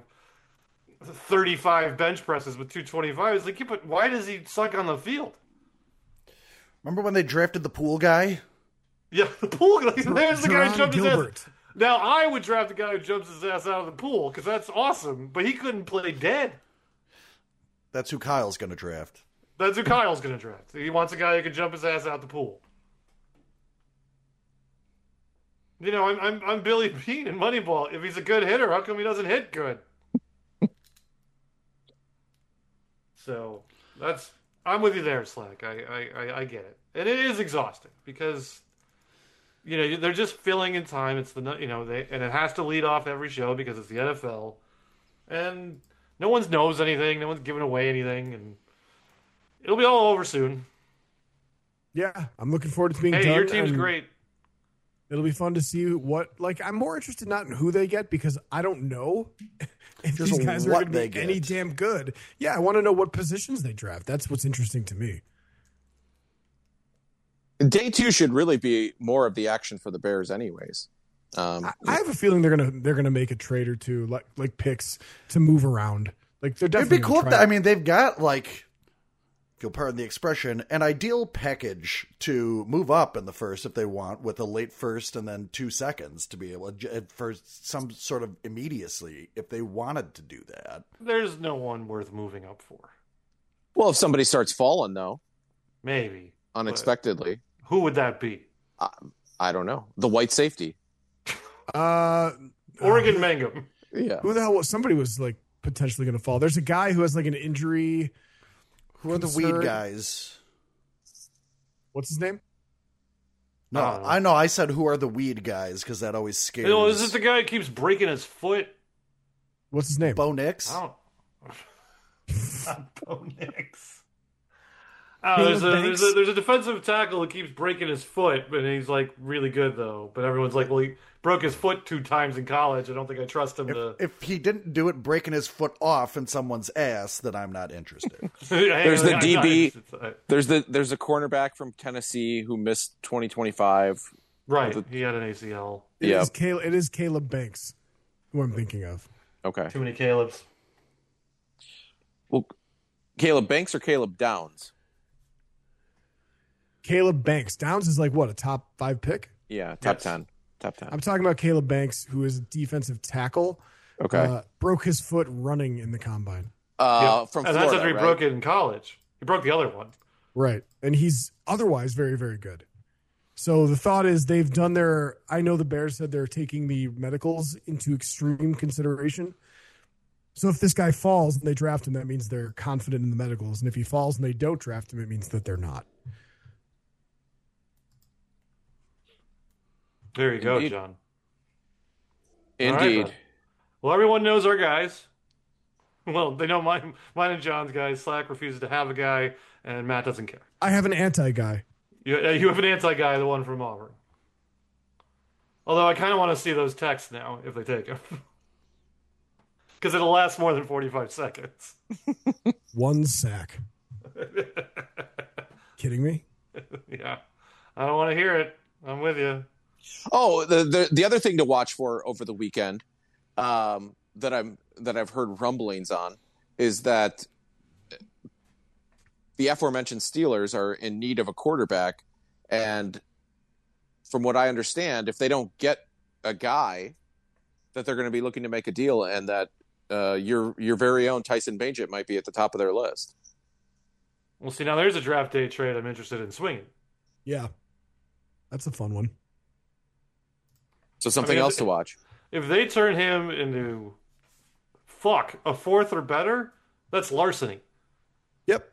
35 bench presses with 225. It's like, yeah, but why does he suck on the field? Remember when they drafted the pool guy? Yeah, the pool guy. There's the guy who jumped his ass. Now, I would draft the guy who jumps his ass out of the pool because that's awesome, but he couldn't play dead. That's who Kyle's going to draft. That's who Kyle's going to draft. He wants a guy who can jump his ass out the pool. I'm Billy Beane in Moneyball. If he's a good hitter, how come he doesn't hit good? So I'm with you there, Slack. I get it, and it is exhausting because they're just filling in time. It's and it has to lead off every show because it's the NFL, and no one knows anything, no one's giving away anything, and it'll be all over soon. Yeah, I'm looking forward to being done. Hey, your team's great. It'll be fun to see I'm more interested not in who they get because I don't know if these guys are going to be any damn good. Yeah, I want to know what positions they draft. That's what's interesting to me. Day 2 should really be more of the action for the Bears, anyways. I have a feeling they're gonna make a trade or two, like picks to move around. Like they're definitely. It'd be cool. They've got if you'll pardon the expression, an ideal package to move up in the first if they want, with a late first and then 2 seconds to be able to, for some sort of immediacy if they wanted to do that. There's no one worth moving up for. Well, if somebody starts falling, though, maybe unexpectedly, who would that be? I don't know. The white safety, Oregon Mangum. Yeah. Who the hell was? Somebody was like potentially going to fall. There's a guy who has like an injury. Who are the weed guys? What's his name? No, I know. I said who are the weed guys because that always scares. Is this the guy who keeps breaking his foot? What's his name? Bo Nix. Not Bo Nix. There's a defensive tackle who keeps breaking his foot, and he's like really good though. But everyone's like, well, he broke his foot 2 times in college. I don't think I trust him If he didn't do it breaking his foot off in someone's ass, then I'm not interested. There's the DB. There's a cornerback from Tennessee who missed 2025. Right, he had an ACL. It is Caleb Banks, who I'm thinking of. Okay, too many Calebs. Well, Caleb Banks or Caleb Downs? Caleb Banks. Downs is like what, a top 5 pick? Yeah, top 10. Top 10. I'm talking about Caleb Banks, who is a defensive tackle. Okay. Broke his foot running in the combine. From Florida, that's after he broke it in college. He broke the other one. Right. And he's otherwise very, very good. So the thought is they've done I know the Bears said they're taking the medicals into extreme consideration. So if this guy falls and they draft him, that means they're confident in the medicals. And if he falls and they don't draft him, it means that they're not. There you go, Indeed. John. Indeed. All right, well, everyone knows our guys. Well, they know mine and John's guys. Slack refuses to have a guy, and Matt doesn't care. I have an anti-guy. You have an anti-guy, the one from Auburn. Although I kind of want to see those texts now, if they take him. Because it'll last more than 45 seconds. 1 sack. Kidding me? Yeah. I don't want to hear it. I'm with you. Oh, the other thing to watch for over the weekend that I've heard rumblings on is that the aforementioned Steelers are in need of a quarterback, and from what I understand, if they don't get a guy, that they're going to be looking to make a deal, and that your very own Tyson Bagent might be at the top of their list. Well, see, now there's a draft day trade I'm interested in swinging. Yeah. That's a fun one. So something else to watch. If they turn him into, a 4th or better, that's larceny. Yep.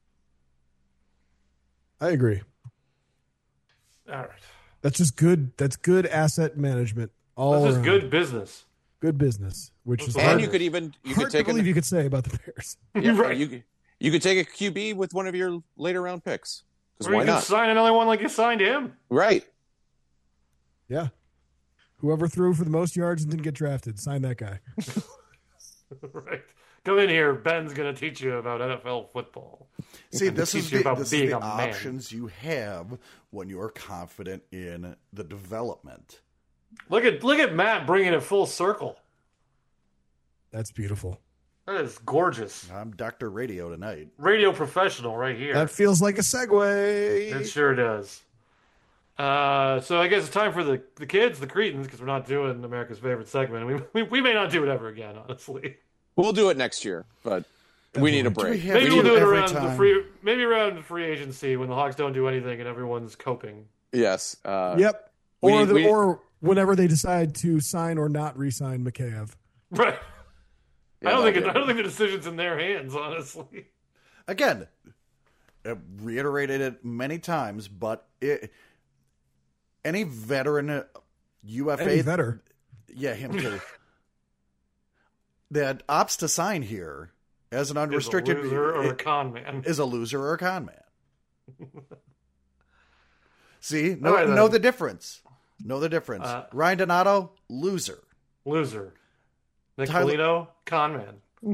I agree. All right. That's just good. That's good asset management. All This is around. good business. Good business, which is And hard, And you could hard take to believe you could say about the Bears. Right. you could take a QB with one of your later round picks. Because Or why you can not? sign another one like you signed him. Right. Yeah. Whoever threw for the most yards and didn't get drafted, sign that guy. Right. Come in here. Ben's going to teach you about NFL football. See, this Teach is you the, about this being is the a man. options you have when you're confident in the development. Look at Matt bringing it full circle. That's beautiful. That is gorgeous. I'm Dr. Radio tonight. Radio professional right here. That feels like a segue. It sure does. So I guess it's time for the kids, the Cretans, because we're not doing America's favorite segment. We may not do it ever again, honestly. We'll do it next year, but we need a Do we break. have Maybe to we'll do it every around time? around free agency when the Hawks don't do anything and everyone's coping. Yes. Yep. we Or need- or whenever they decide to sign or not re-sign Mikheyev. Right. Yeah, I don't that'd think the decision's in their hands, honestly. Again, I've reiterated it many times, but any veteran UFA, Any vetter. yeah, him too, that opts to sign here as an Is a unrestricted loser or a con man. is a loser or a con man. See, All right, know then. the difference. Know the difference. Ryan Donato, loser. Loser. Nick Tyler- Foligno, con man.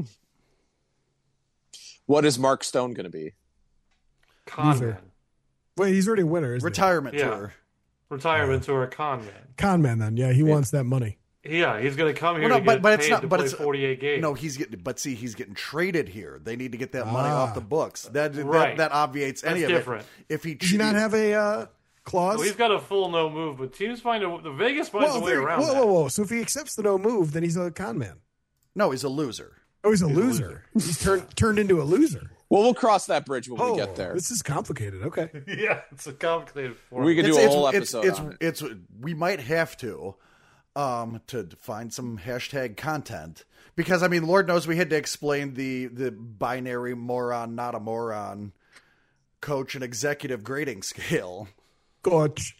What is Mark Stone going to be? Con Loser. man. Wait, he's already a winner, isn't Retirement Yeah. tour. Retirement to a con man. he? Con man, then. Yeah, he wants that money. Yeah, he's going to come here Well, no, to get but it's paid not- to but play it's- 48 games. No, he's getting traded here. They need to get that money Ah. off the books. That Right. that obviates any That's of different. it. If he Does he not have a clause? Well, he's got a full no move, but teams the Vegas finds a way around that. whoa. So if he accepts the no move, then he's a con man. no, he's a loser. Oh, he's a loser. He's turned into a loser. Well, we'll cross that bridge when Oh, we get there. this is complicated. Okay. Yeah, it's a complicated form. We could do a whole episode on it. It's we might have to find some hashtag content because I mean, Lord knows we had to explain the binary moron, not a moron, coach and executive grading scale. Gorch.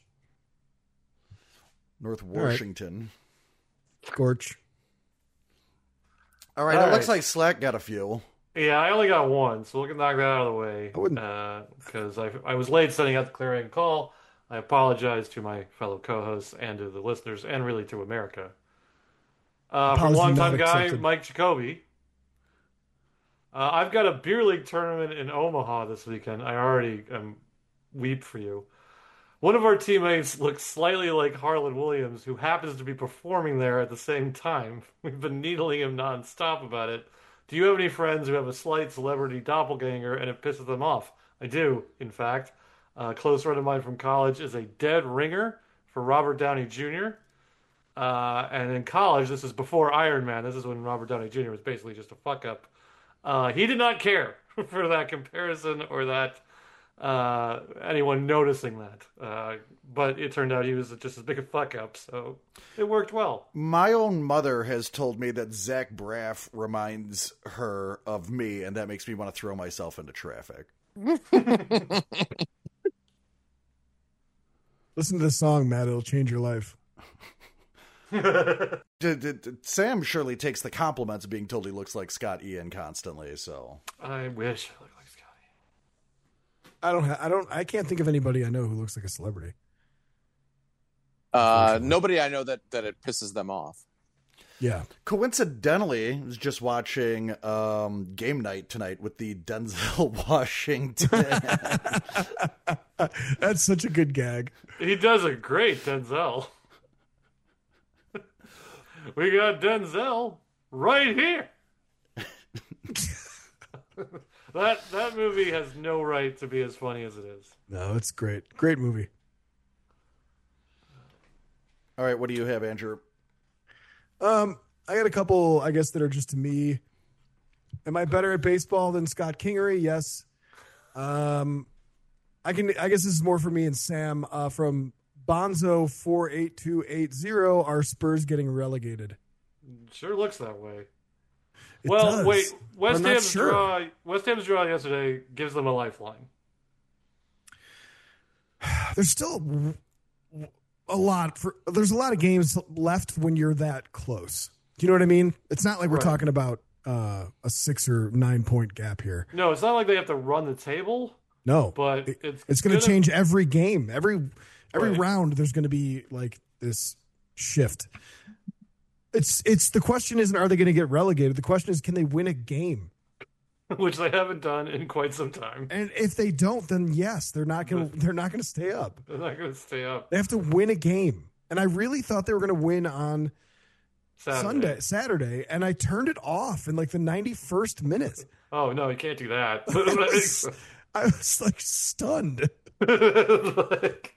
North right. Washington. Gorch. All right, All it looks right. like Slack got a few. Yeah, I only got one, so we can knock that out of the way. I wouldn't- Because I was late setting up the clearing call. I apologize to my fellow co-hosts and to the listeners, and really to America. From Apology longtime not guy accepted. Mike Jacoby. I've got a beer league tournament in Omaha this weekend. I already weep for you. One of our teammates looks slightly like Harlan Williams, who happens to be performing there at the same time. We've been needling him nonstop about it. Do you have any friends who have a slight celebrity doppelganger and it pisses them off? I do, in fact. A close friend of mine from college is a dead ringer for Robert Downey Jr. And in college, this is before Iron Man. This is when Robert Downey Jr. was basically just a fuck up. He did not care for that comparison or that anyone noticing that. But it turned out he was just as big a fuck up, so it worked well. My own mother has told me that Zach Braff reminds her of me, and that makes me want to throw myself into traffic. Listen to this song, Matt. It'll change your life. Sam surely takes the compliments of being told he looks like Scott Ian constantly, so. I wish I looked like Scotty. I can't think of anybody I know who looks like a celebrity. Nobody I know that it pisses them off. Yeah. Coincidentally, I was just watching Game Night tonight with the Denzel Washington. That's such a good gag. He does a great Denzel. We got Denzel right here. That movie has no right to be as funny as it is. No, it's great. Great movie. All right, what do you have, Andrew? I got a couple, I guess, that are just to me. Am I better at baseball than Scott Kingery? Yes. I guess this is more for me and Sam. From Bonzo 48280, are Spurs getting relegated? Sure looks that way. It Well, does. wait. West I'm not Ham's sure. draw yesterday gives them a lifeline. There's still there's a lot of games left when you're that close. Do you know what I mean? It's not like we're Right. talking about a 6 or 9 point gap here. No, it's not like they have to run the table, No, but it's going to change every game. Every Right. round there's going to be like this shift. It's the question isn't are they going to get relegated? The question is can they win a game? which they haven't done in quite some time. And if they don't, then yes, they're not going to stay up. They're not going to stay up. They have to win a game. And I really thought they were going to win on Saturday, and I turned it off in like the 91st minute. Oh no, you can't do that. I was like stunned. Like,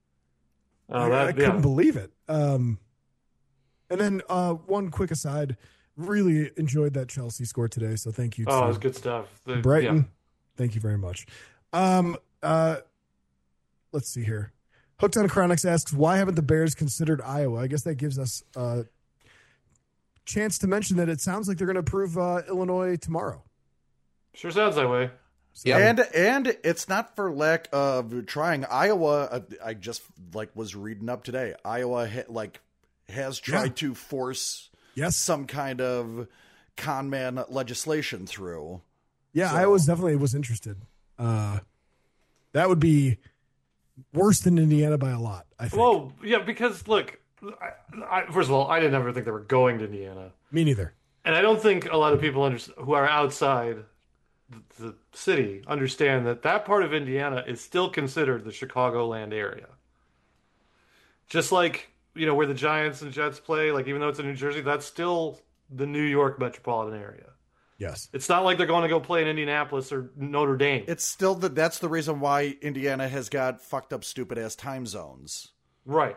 I couldn't believe it. And then one quick aside, really enjoyed that Chelsea score today. So thank you. Oh, it was good stuff. Brighton. Yeah. Thank you very much. Let's see here. Hooked on Chronix asks, why haven't the Bears considered Iowa? I guess that gives us a chance to mention that it sounds like they're going to approve Illinois tomorrow. Sure sounds that way. So, And it's not for lack of trying. Iowa, I just was reading up today. Iowa has tried to force some kind of con man legislation through. Yeah, So- Iowa definitely was interested. That would be worse than Indiana by a lot, I think. Well, yeah, because look, first of all, I didn't ever think they were going to Indiana, Me neither. and I don't think a lot of people who are outside the city understand that part of Indiana is still considered the Chicagoland area. Just like, where the Giants and Jets play, like even though it's in New Jersey, that's still the New York metropolitan area. Yes. It's not like they're going to go play in Indianapolis or Notre Dame. It's still that's the reason why Indiana has got fucked up stupid ass time zones. Right.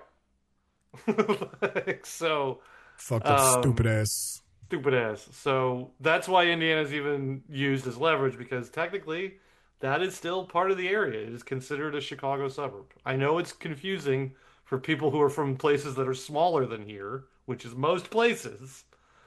So Fucked up stupid ass. So that's why Indiana's even used as leverage, because technically that is still part of the area. It is considered a Chicago suburb. I know it's confusing for people who are from places that are smaller than here, which is most places.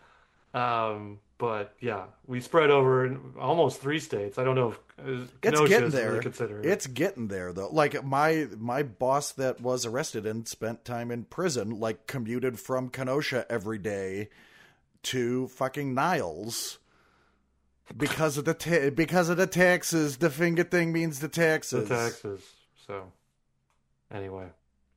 But yeah, we spread over in almost 3 states. I don't know if It's Kenosha getting is there. really considered. It's getting there though. Like my boss that was arrested and spent time in prison, commuted from Kenosha every day to fucking Niles because of the taxes. The finger thing means the taxes. the taxes. So anyway.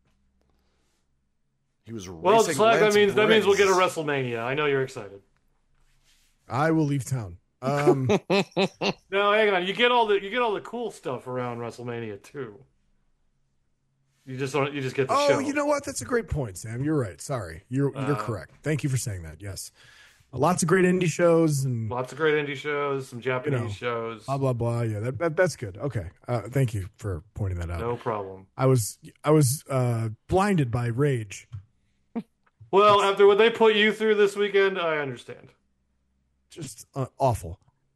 He was Well, racing Slack, Lance that means we'll get a Briggs. WrestleMania. I know you're excited. I will leave town. No, hang on. You get all the cool stuff around WrestleMania too. You just get the show. Oh, you know what? That's a great point, Sam. You're right. Sorry. You're correct. Thank you for saying that. Yes. Lots of great indie shows and Lots of great indie shows, some Japanese shows. blah, blah, blah. Yeah, that's good. Okay. Thank you for pointing that out. No problem. I was blinded by rage. Well, after what they put you through this weekend, I understand. Just awful.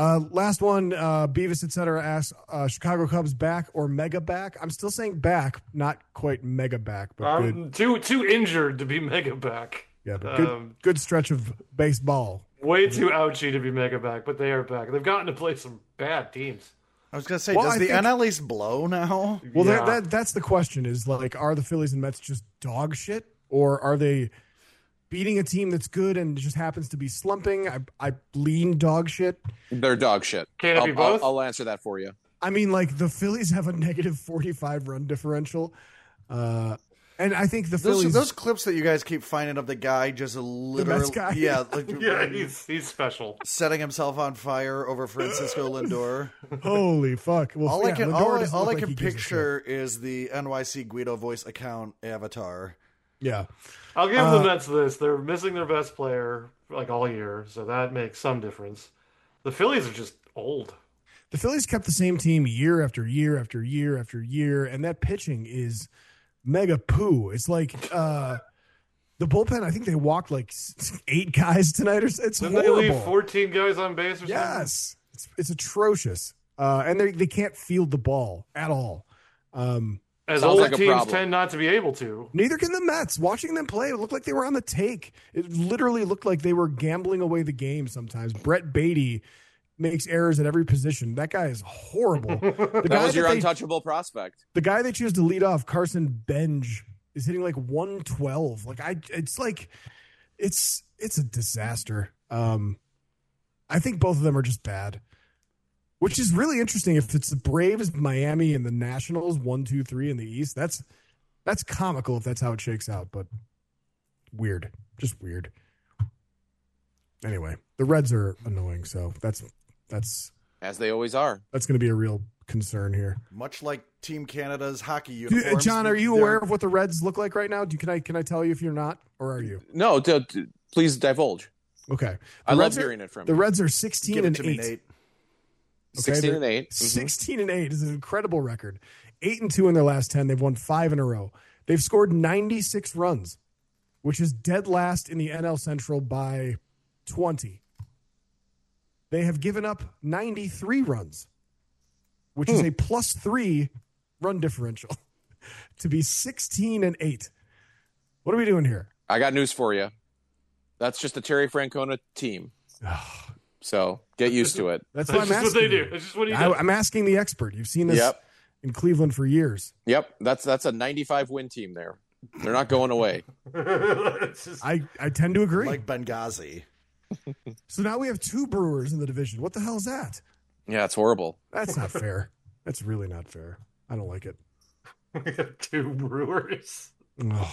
Last one, Beavis, etc. asks, Chicago Cubs back or mega back? I'm still saying back, not quite mega back, but good. Too injured to be mega back. Yeah, but good stretch of baseball. Way too ouchy to be mega back, but they are back. They've gotten to play some bad teams. I was going to say, does the NL East blow now? Well, that's the question is, like, are the Phillies and Mets just dog shit? Or are they beating a team that's good and just happens to be slumping? I lean dog shit. They're dog shit. Can it be both? I'll answer that for you. I mean, like, the Phillies have a negative 45 run differential. And I think the Phillies... Those clips that you guys keep finding of the guy just literally... The Mets guy? Yeah. Yeah, he's special. Setting himself on fire over Francisco Lindor. Holy fuck. Well, all I Lindor can picture is the NYC Guido voice account avatar. Yeah. I'll give the Mets this. They're missing their best player like all year, so that makes some difference. The Phillies are just old. The Phillies kept the same team year after year after year after year, and that pitching is mega poo. It's like the bullpen, I think they walked like 8 guys tonight. It's Didn't horrible. they leave 14 guys on base or something? Yes. It's atrocious. And they can't field the ball at all. As Sounds old like a teams problem. tend not to be able to. Neither can the Mets. Watching them play, it looked like they were on the take. It literally looked like they were gambling away the game sometimes. Brett Beatty makes errors at every position. That guy is horrible. That was your untouchable prospect. The guy they choose to lead off, Carson Benj, is hitting like 112. It's a disaster. I think both of them are just bad. Which is really interesting. If it's the Braves, Miami, and the Nationals, 1, 2, 3 in the East, that's comical if that's how it shakes out, but weird. Just weird. Anyway, the Reds are annoying, so that's As they always are. That's going to be a real concern here. Much like Team Canada's hockey uniforms. John, are you aware of what the Reds look like right now? Can I tell you if you're not, or are you? No, please divulge. Okay. I love hearing it from you. The you. Reds are 16 and 8. Nate. 16 and 8. 16 and 8 is an incredible record. 8-2 in their last 10. They've won 5 in a row. They've scored 96 runs, which is dead last in the NL Central by 20. They have given up 93 runs, which is a +3 run differential to be 16 and 8. What are we doing here? I got news for you. That's just a Terry Francona team. So get used to it. That's what I'm asking. What they do. It's just what he does. I'm asking the expert. You've seen this in Cleveland for years. Yep, that's a 95 win team there. They're not going away. I tend to agree. Like Benghazi. So now we have 2 Brewers in the division. What the hell is that? Yeah, it's horrible. That's not fair. That's really not fair. I don't like it. We have 2 Brewers. Ugh.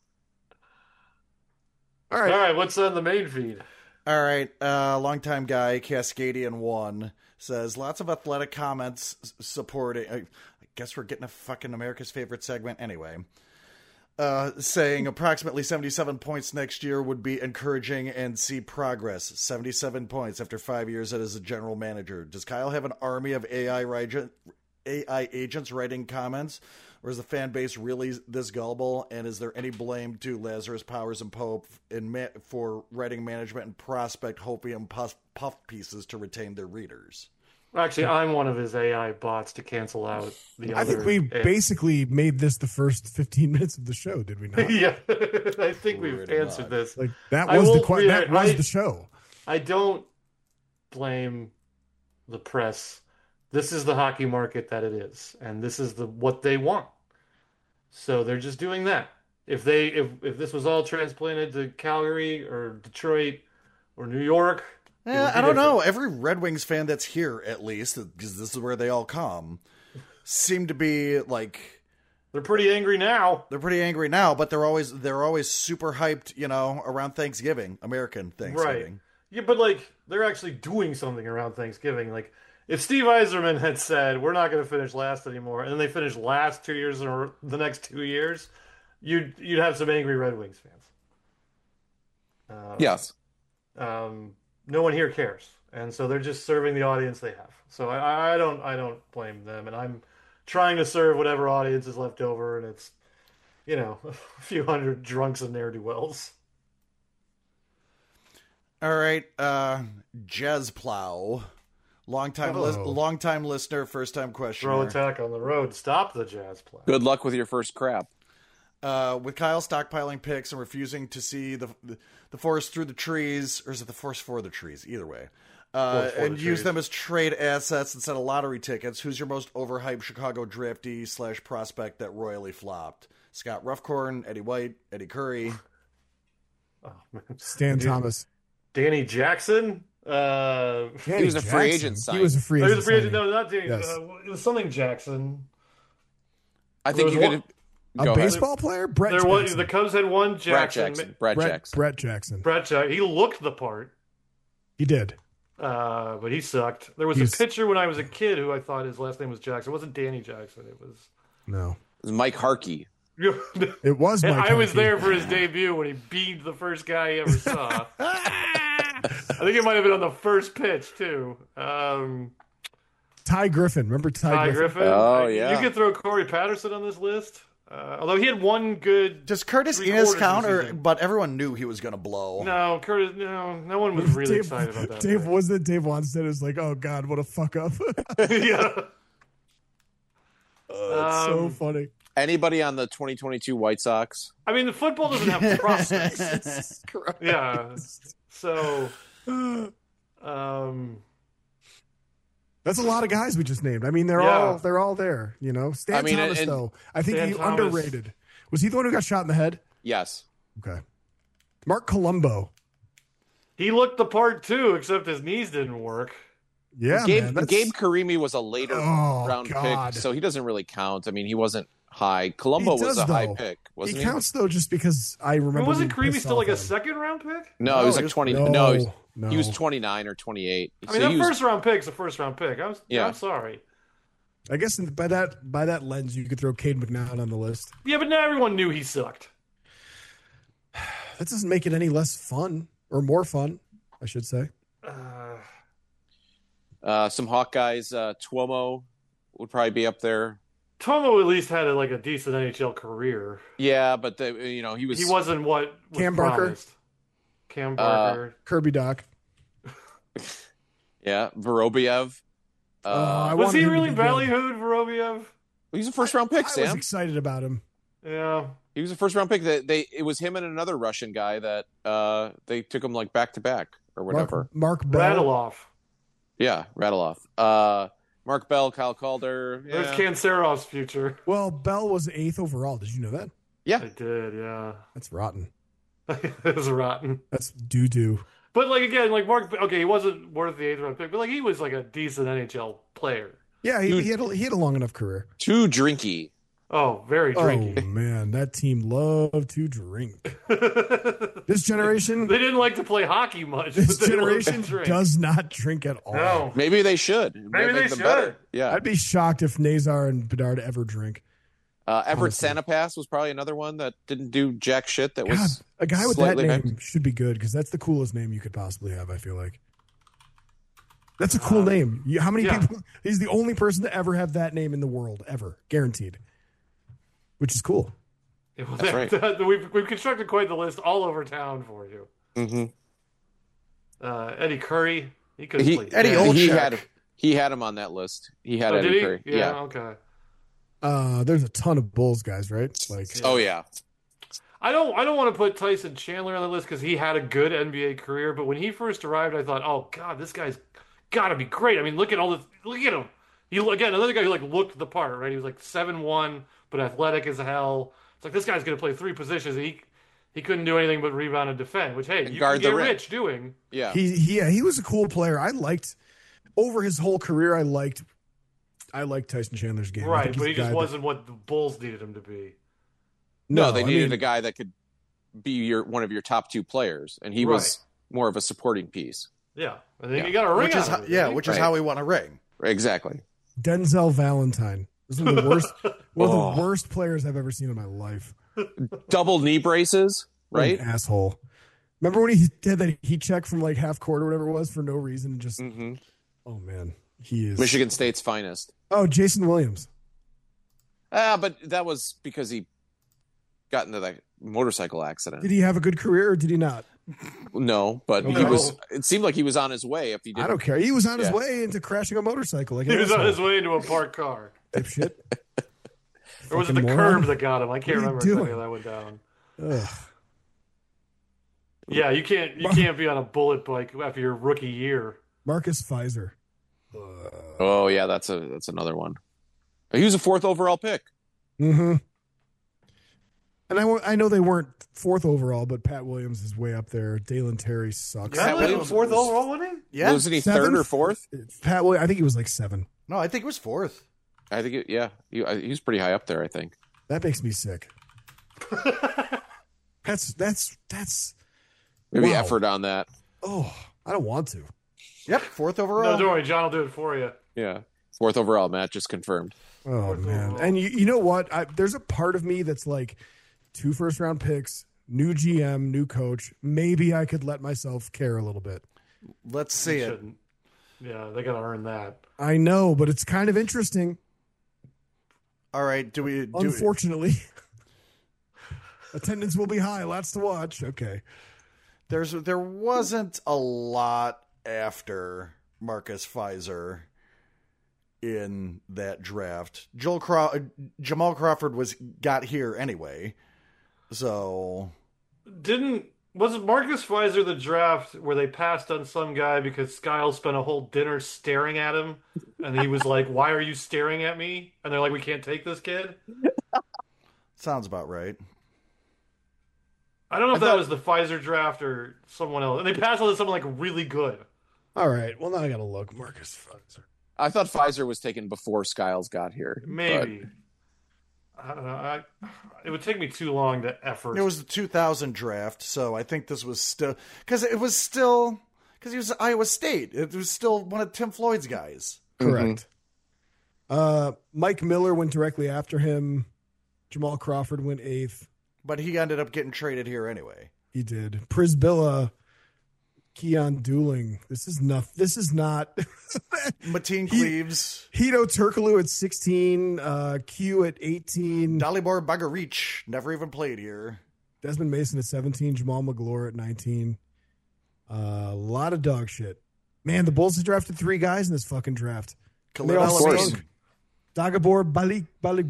All right, what's on the main feed? All right, longtime guy, Cascadian1, says, lots of athletic comments supporting... I guess we're getting a fucking America's favorite segment anyway. Saying approximately 77 points next year would be encouraging and see progress. 77 points after 5 years as a general manager. Does Kyle have an army of AI agents writing comments? Or is the fan base really this gullible? And is there any blame to Lazarus, Powers, and Pope for writing management and prospect hopium puff pieces to retain their readers? Actually, I'm one of his AI bots to cancel out the other. I think we basically made this the first 15 minutes of the show, did we not? Yeah, I think we've answered this. Like that was the show. I don't blame the press. This is the hockey market that it is, and this is what they want. So they're just doing that. If this was all transplanted to Calgary or Detroit or New York, I don't know. Every Red Wings fan that's here, at least, because this is where they all come, seem to be like they're pretty angry now. They're pretty angry now, but they're always super hyped, around Thanksgiving, American Thanksgiving. Right. Yeah, but they're actually doing something around Thanksgiving. Like if Steve Yzerman had said we're not going to finish last anymore, and then they finished last 2 years or the next 2 years, you'd have some angry Red Wings fans. Yes. No one here cares, and so they're just serving the audience they have. So I don't blame them, and I'm trying to serve whatever audience is left over, and it's a few hundred drunks and ne'er-do-wells. All right, Jez Plow. Long-time listener, first-time questioner. Throw attack on the road. Stop the Jazz play. Good luck with your first crap. With Kyle stockpiling picks and refusing to see the forest through the trees, or is it the forest for the trees? Either way. And use them as trade assets instead of lottery tickets. Who's your most overhyped Chicago draftee / prospect that royally flopped? Scott Ruffcorn, Eddie White, Eddie Curry. Oh, man. Stan Thomas. Danny Jackson? He was a free agent signing. He was a free agent. He was a free agent. No, not Danny. Yes. It was something Jackson. I think you could. A baseball player? Brett Jackson. The Cubs had one Jackson. Brett Jackson. Brett Jackson. Brett Jackson. He looked the part. He did. But he sucked. There was a pitcher when I was a kid who I thought his last name was Jackson. It wasn't Danny Jackson. It was... No. It was Mike Harkey. It was Mike I was Harkey. there for his debut when he beamed the first guy he ever saw. I think it might have been on the first pitch, too. Ty Griffin. Remember Ty Griffin? Oh, yeah. You could throw Corey Patterson on this list. Although he had one good... Does Curtis Enos count? But everyone knew he was going to blow. No, Curtis... No one was really excited about that. Dave Wanstead was like, oh, God, what a fuck up. Yeah. It's so funny. Anybody on the 2022 White Sox? I mean, the football doesn't have prospects. Correct. Yeah. So... That's a lot of guys we just named. I mean, they're all there. You know, Stan Thomas though. I think he's underrated. Was he the one who got shot in the head? Yes. Okay. Mark Colombo. He looked the part too, except his knees didn't work. Yeah, Gabe man. Karimi was a later round pick, so he doesn't really count. I mean, he wasn't high. Colombo was a high pick, wasn't he? He counts though, just because I remember. Wasn't Karimi still like a second round pick? No, he was like 20. No, he was 29 or 28. I mean, that first round pick's a first round pick. I'm sorry. I guess by that lens, you could throw Cade McNown on the list. Yeah, but now everyone knew he sucked. That doesn't make it any less fun or more fun, I should say. Some Hawkeyes, Tuomo would probably be up there. Tuomo at least had a decent NHL career. Yeah, but he wasn't what was Cam Barker. promised. Cam Barker, Kirby Doc. Yeah, Vorobiev. Was he really ballyhooed, Vorobiev? He's a first round pick, Sam. I was excited about him. Yeah, he was a first round pick. It was him and another Russian guy that they took him back to back or whatever. Mark Bell. Radulov. Yeah, Radulov. Mark Bell, Kyle Calder. There's Cancero's future. Well, Bell was 8th overall. Did you know that? Yeah, I did. Yeah, that's rotten. It was rotten. That's doo-doo. But again, Mark. Okay, he wasn't worth the 8th round pick, but he was a decent NHL player. Yeah, he had a long enough career. Too drinky. Oh, very drinky. Oh man, that team loved to drink. This generation, they didn't like to play hockey much. This generation does not drink at all. No. Maybe they should. Maybe they should. Better. Yeah, I'd be shocked if Nazar and Bedard ever drink. Everett Sanapass was probably another one that didn't do jack shit. That was a guy with that name hyped. should be good because that's the coolest name you could possibly have. I feel like that's a cool name. How many people? He's the only person to ever have that name in the world, ever, guaranteed. Which is cool. That's right. We've constructed quite the list all over town for you. Mm-hmm. Eddie Curry, he could play. Eddie Olczyk. He had him on that list. He had Eddie Curry. Yeah. Okay. There's a ton of Bulls guys, right? Oh yeah. I don't want to put Tyson Chandler on the list because he had a good NBA career, but when he first arrived, I thought, oh god, this guy's got to be great. I mean, look at him. He again another guy who looked the part, right? He was 7'1", but athletic as hell. It's this guy's going to play 3 positions. He couldn't do anything but rebound and defend, which you can get rich doing. Yeah. He was a cool player. I liked over his whole career. I liked Tyson Chandler's game. Right, but he just wasn't what the Bulls needed him to be. No, they needed a guy that could be one of your top 2 players, and he was more of a supporting piece. Yeah, I think he got a ring. Which is how he won a ring. Exactly. Denzel Valentine. This is one of the worst players I've ever seen in my life. Double knee braces, right? Asshole. Remember when he did that heat check from half court or whatever it was for no reason? Just oh man, he is Michigan State's finest. Oh, Jason Williams. But that was because he got into that motorcycle accident. Did he have a good career or did he not? No, but Okay. it seemed like he was on his way. If he didn't, I don't care. He was on his Yeah. way into crashing a motorcycle. Like He was on his way into a parked car. dipshit. Or was it the Fucking moron. curb that got him? I can't What are you remember exactly doing? how that went down. Ugh. Yeah, you can't be on a bullet bike after your rookie year. Marcus Pfizer. oh yeah, that's another one. He was a 4th overall pick. Mm-hmm. And I know they weren't 4th overall, but Pat Williams is way up there. Dalen Terry sucks. Yeah. Really? Williams 4th was- overall, wasn't Yeah. Wasn't he 7th? 3rd or 4th? Pat Williams, I think he was like 7. No, I think it was 4th. I think he was pretty high up there. I think. That makes me sick. That's Maybe Wow. effort on that. oh, I don't want to. Yep, 4th he? overall. No, don't worry, John will do it for you. Yeah, 4th overall. Matt just confirmed. Oh man. overall. And you know what? There's a part of me that's like 2 first-round picks, new GM, new coach. Maybe I could let myself care a little bit. Let's see You it. shouldn't. Yeah, they gotta earn that. I know, but it's kind of interesting. All right, do we Unfortunately, attendance will be high. Lots to watch. Okay. there wasn't a lot after Marcus Pfizer in that draft. Jamal Crawford got here anyway. So Wasn't Marcus Pfizer the draft where they passed on some guy because Skiles spent a whole dinner staring at him, and he was like, "Why are you staring at me?" And they're like, "We can't take this kid." sounds about right. I don't know if that was the Pfizer draft or someone else, and they passed on someone like really good. All right. Well, now I got to look. Marcus Pfizer. I thought Pfizer was taken before Skiles got here. Maybe. I don't know. It would take me too long to effort. It was the 2000 draft, so I think this was still because he was Iowa State. It was still one of Tim Floyd's guys. Correct. Mike Miller went directly after him. Jamal Crawford went 8th. But he ended up getting traded here anyway. He did. Prisbilla, Keon Dooling. This is not. Mateen Cleaves, Hito Turkoglu at 16. Q at 18. Dalibor Bagaric never even played here. Desmond Mason at 17. Jamal McGlure at 19. A lot of dog shit. Man, the Bulls have drafted 3 guys in this fucking draft. And they all Khalid Of course. stunk. Dagobor Dalibor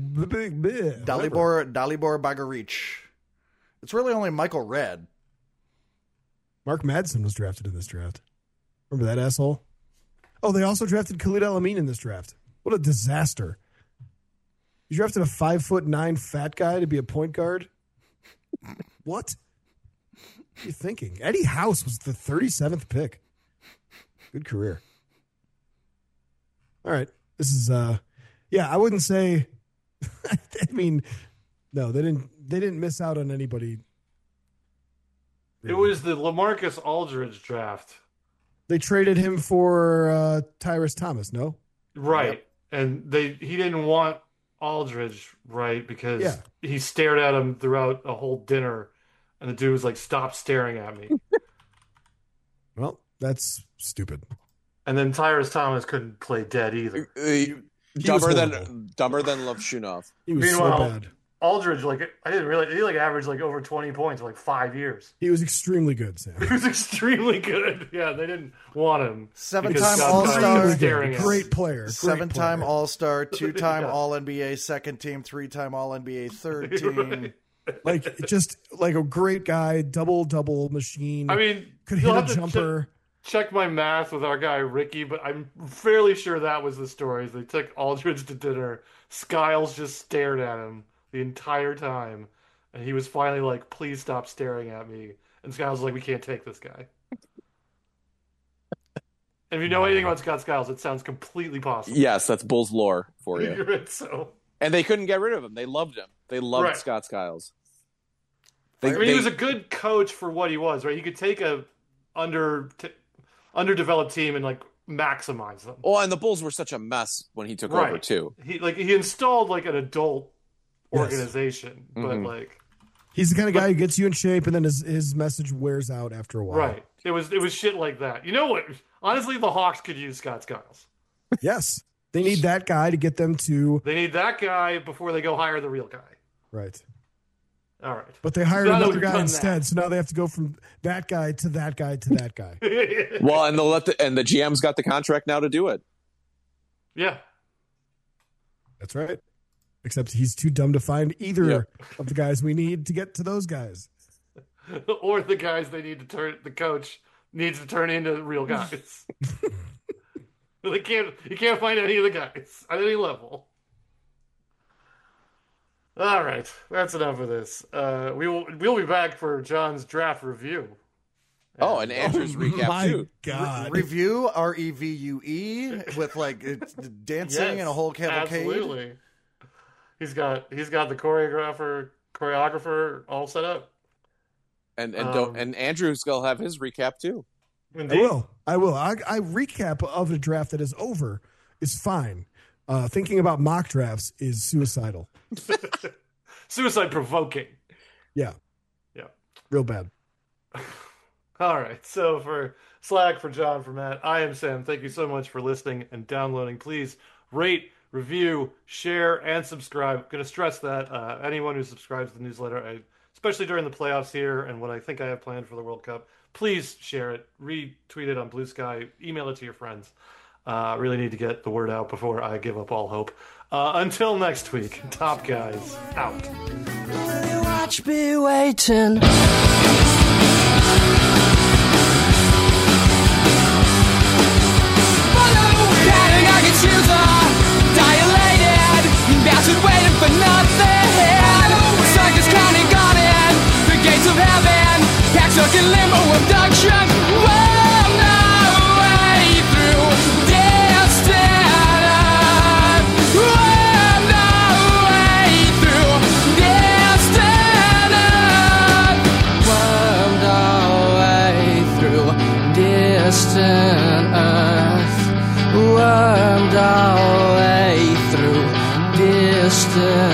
Bagaric. It's really only Michael Redd. Mark Madsen was drafted in this draft. Remember that asshole? Oh, they also drafted Khalid El-Amin in this draft. What a disaster. You drafted a 5'9" fat guy to be a point guard? What? What are you thinking? Eddie House was the 37th pick. Good career. All right. This is I wouldn't say I mean, no, they didn't miss out on anybody. It was the LaMarcus Aldridge draft. They traded him for Tyrus Thomas, no? Right. And he didn't want Aldridge, right? Because Yeah. he stared at him throughout a whole dinner, and the dude was like, "Stop staring at me." Well, that's stupid. And then Tyrus Thomas couldn't play dead either. Dumber was than horrible. Lovshunov. He was Meanwhile, so bad. Aldridge, like, I didn't realize he like averaged like over 20 points in like 5 years. He was extremely good, Sam. He was extremely good. Yeah, they didn't want him. Seven-time because Scott All-Star. Barnes was Extremely staring good. at him. Great player. Great 7-time player. All-Star, 2-time Yeah. All-NBA second team, 3-time All-NBA third team. Like just like a great guy, double machine. I mean, could you'll hit a have to jumper. check my math with our guy Ricky, but I'm fairly sure that was the story. They took Aldridge to dinner. Skiles just stared at him the entire time, and he was finally like, "Please stop staring at me." And Skiles was like, "We can't take this guy." And if you know anything about Scott Skiles, it sounds completely possible. Yes, that's Bulls lore for you. So, And they couldn't get rid of him. They loved him. They loved Right. Scott Skiles. I mean, he was a good coach for what he was, right? He could take a underdeveloped team and like maximize them. Oh, and the Bulls were such a mess when he took over Right. too. He installed like an adult Yes. organization, but Mhm. like He's the kind of guy who gets you in shape, and then his message wears out after a while. right. It was shit like that. You know what? Honestly, the Hawks could use Scott Skiles. Yes, they need that guy to get them to They need that guy before they go hire the real guy. right. All right. But they hired Now that another we've guy done instead, so now they have to go from that guy to that guy to that guy. Well, and the GM's got the contract now to do it. Yeah. That's right. Except he's too dumb to find either of the guys we need to get to those guys. Or the guys they need to turn. The coach needs to turn into real guys. You can't find any of the guys at any level. All right, that's enough of this. We'll be back for John's draft review. Oh, and Andrew's recap too. God. Review REVUE with like it's dancing and a whole cavalcade. Absolutely. He's got the choreographer all set up. And Andrew's gonna have his recap too. Indeed. I will. I recap of a draft that is over is fine. Thinking about mock drafts is suicidal. Suicide provoking. Yeah. Yeah. Real bad. All right. So for Slack, for John, for Matt, I am Sam. Thank you so much for listening and downloading. Please rate, review, share, and subscribe. I'm going to stress that anyone who subscribes to the newsletter, especially during the playoffs here and what I think I have planned for the World Cup, please share it, retweet it on Blue Sky, email it to your friends. I really need to get the word out before I give up all hope. Until next week, Top Guys out. Will you watch me waiting? Counting I can choose dilated, bastard waiting for nothing. Circus counting gone in, the gates of heaven, packed stuck in limbo abduction. Well, no way through distance. Well, no way through distance. Wormed our way through distant earth. Wormed our way through distance.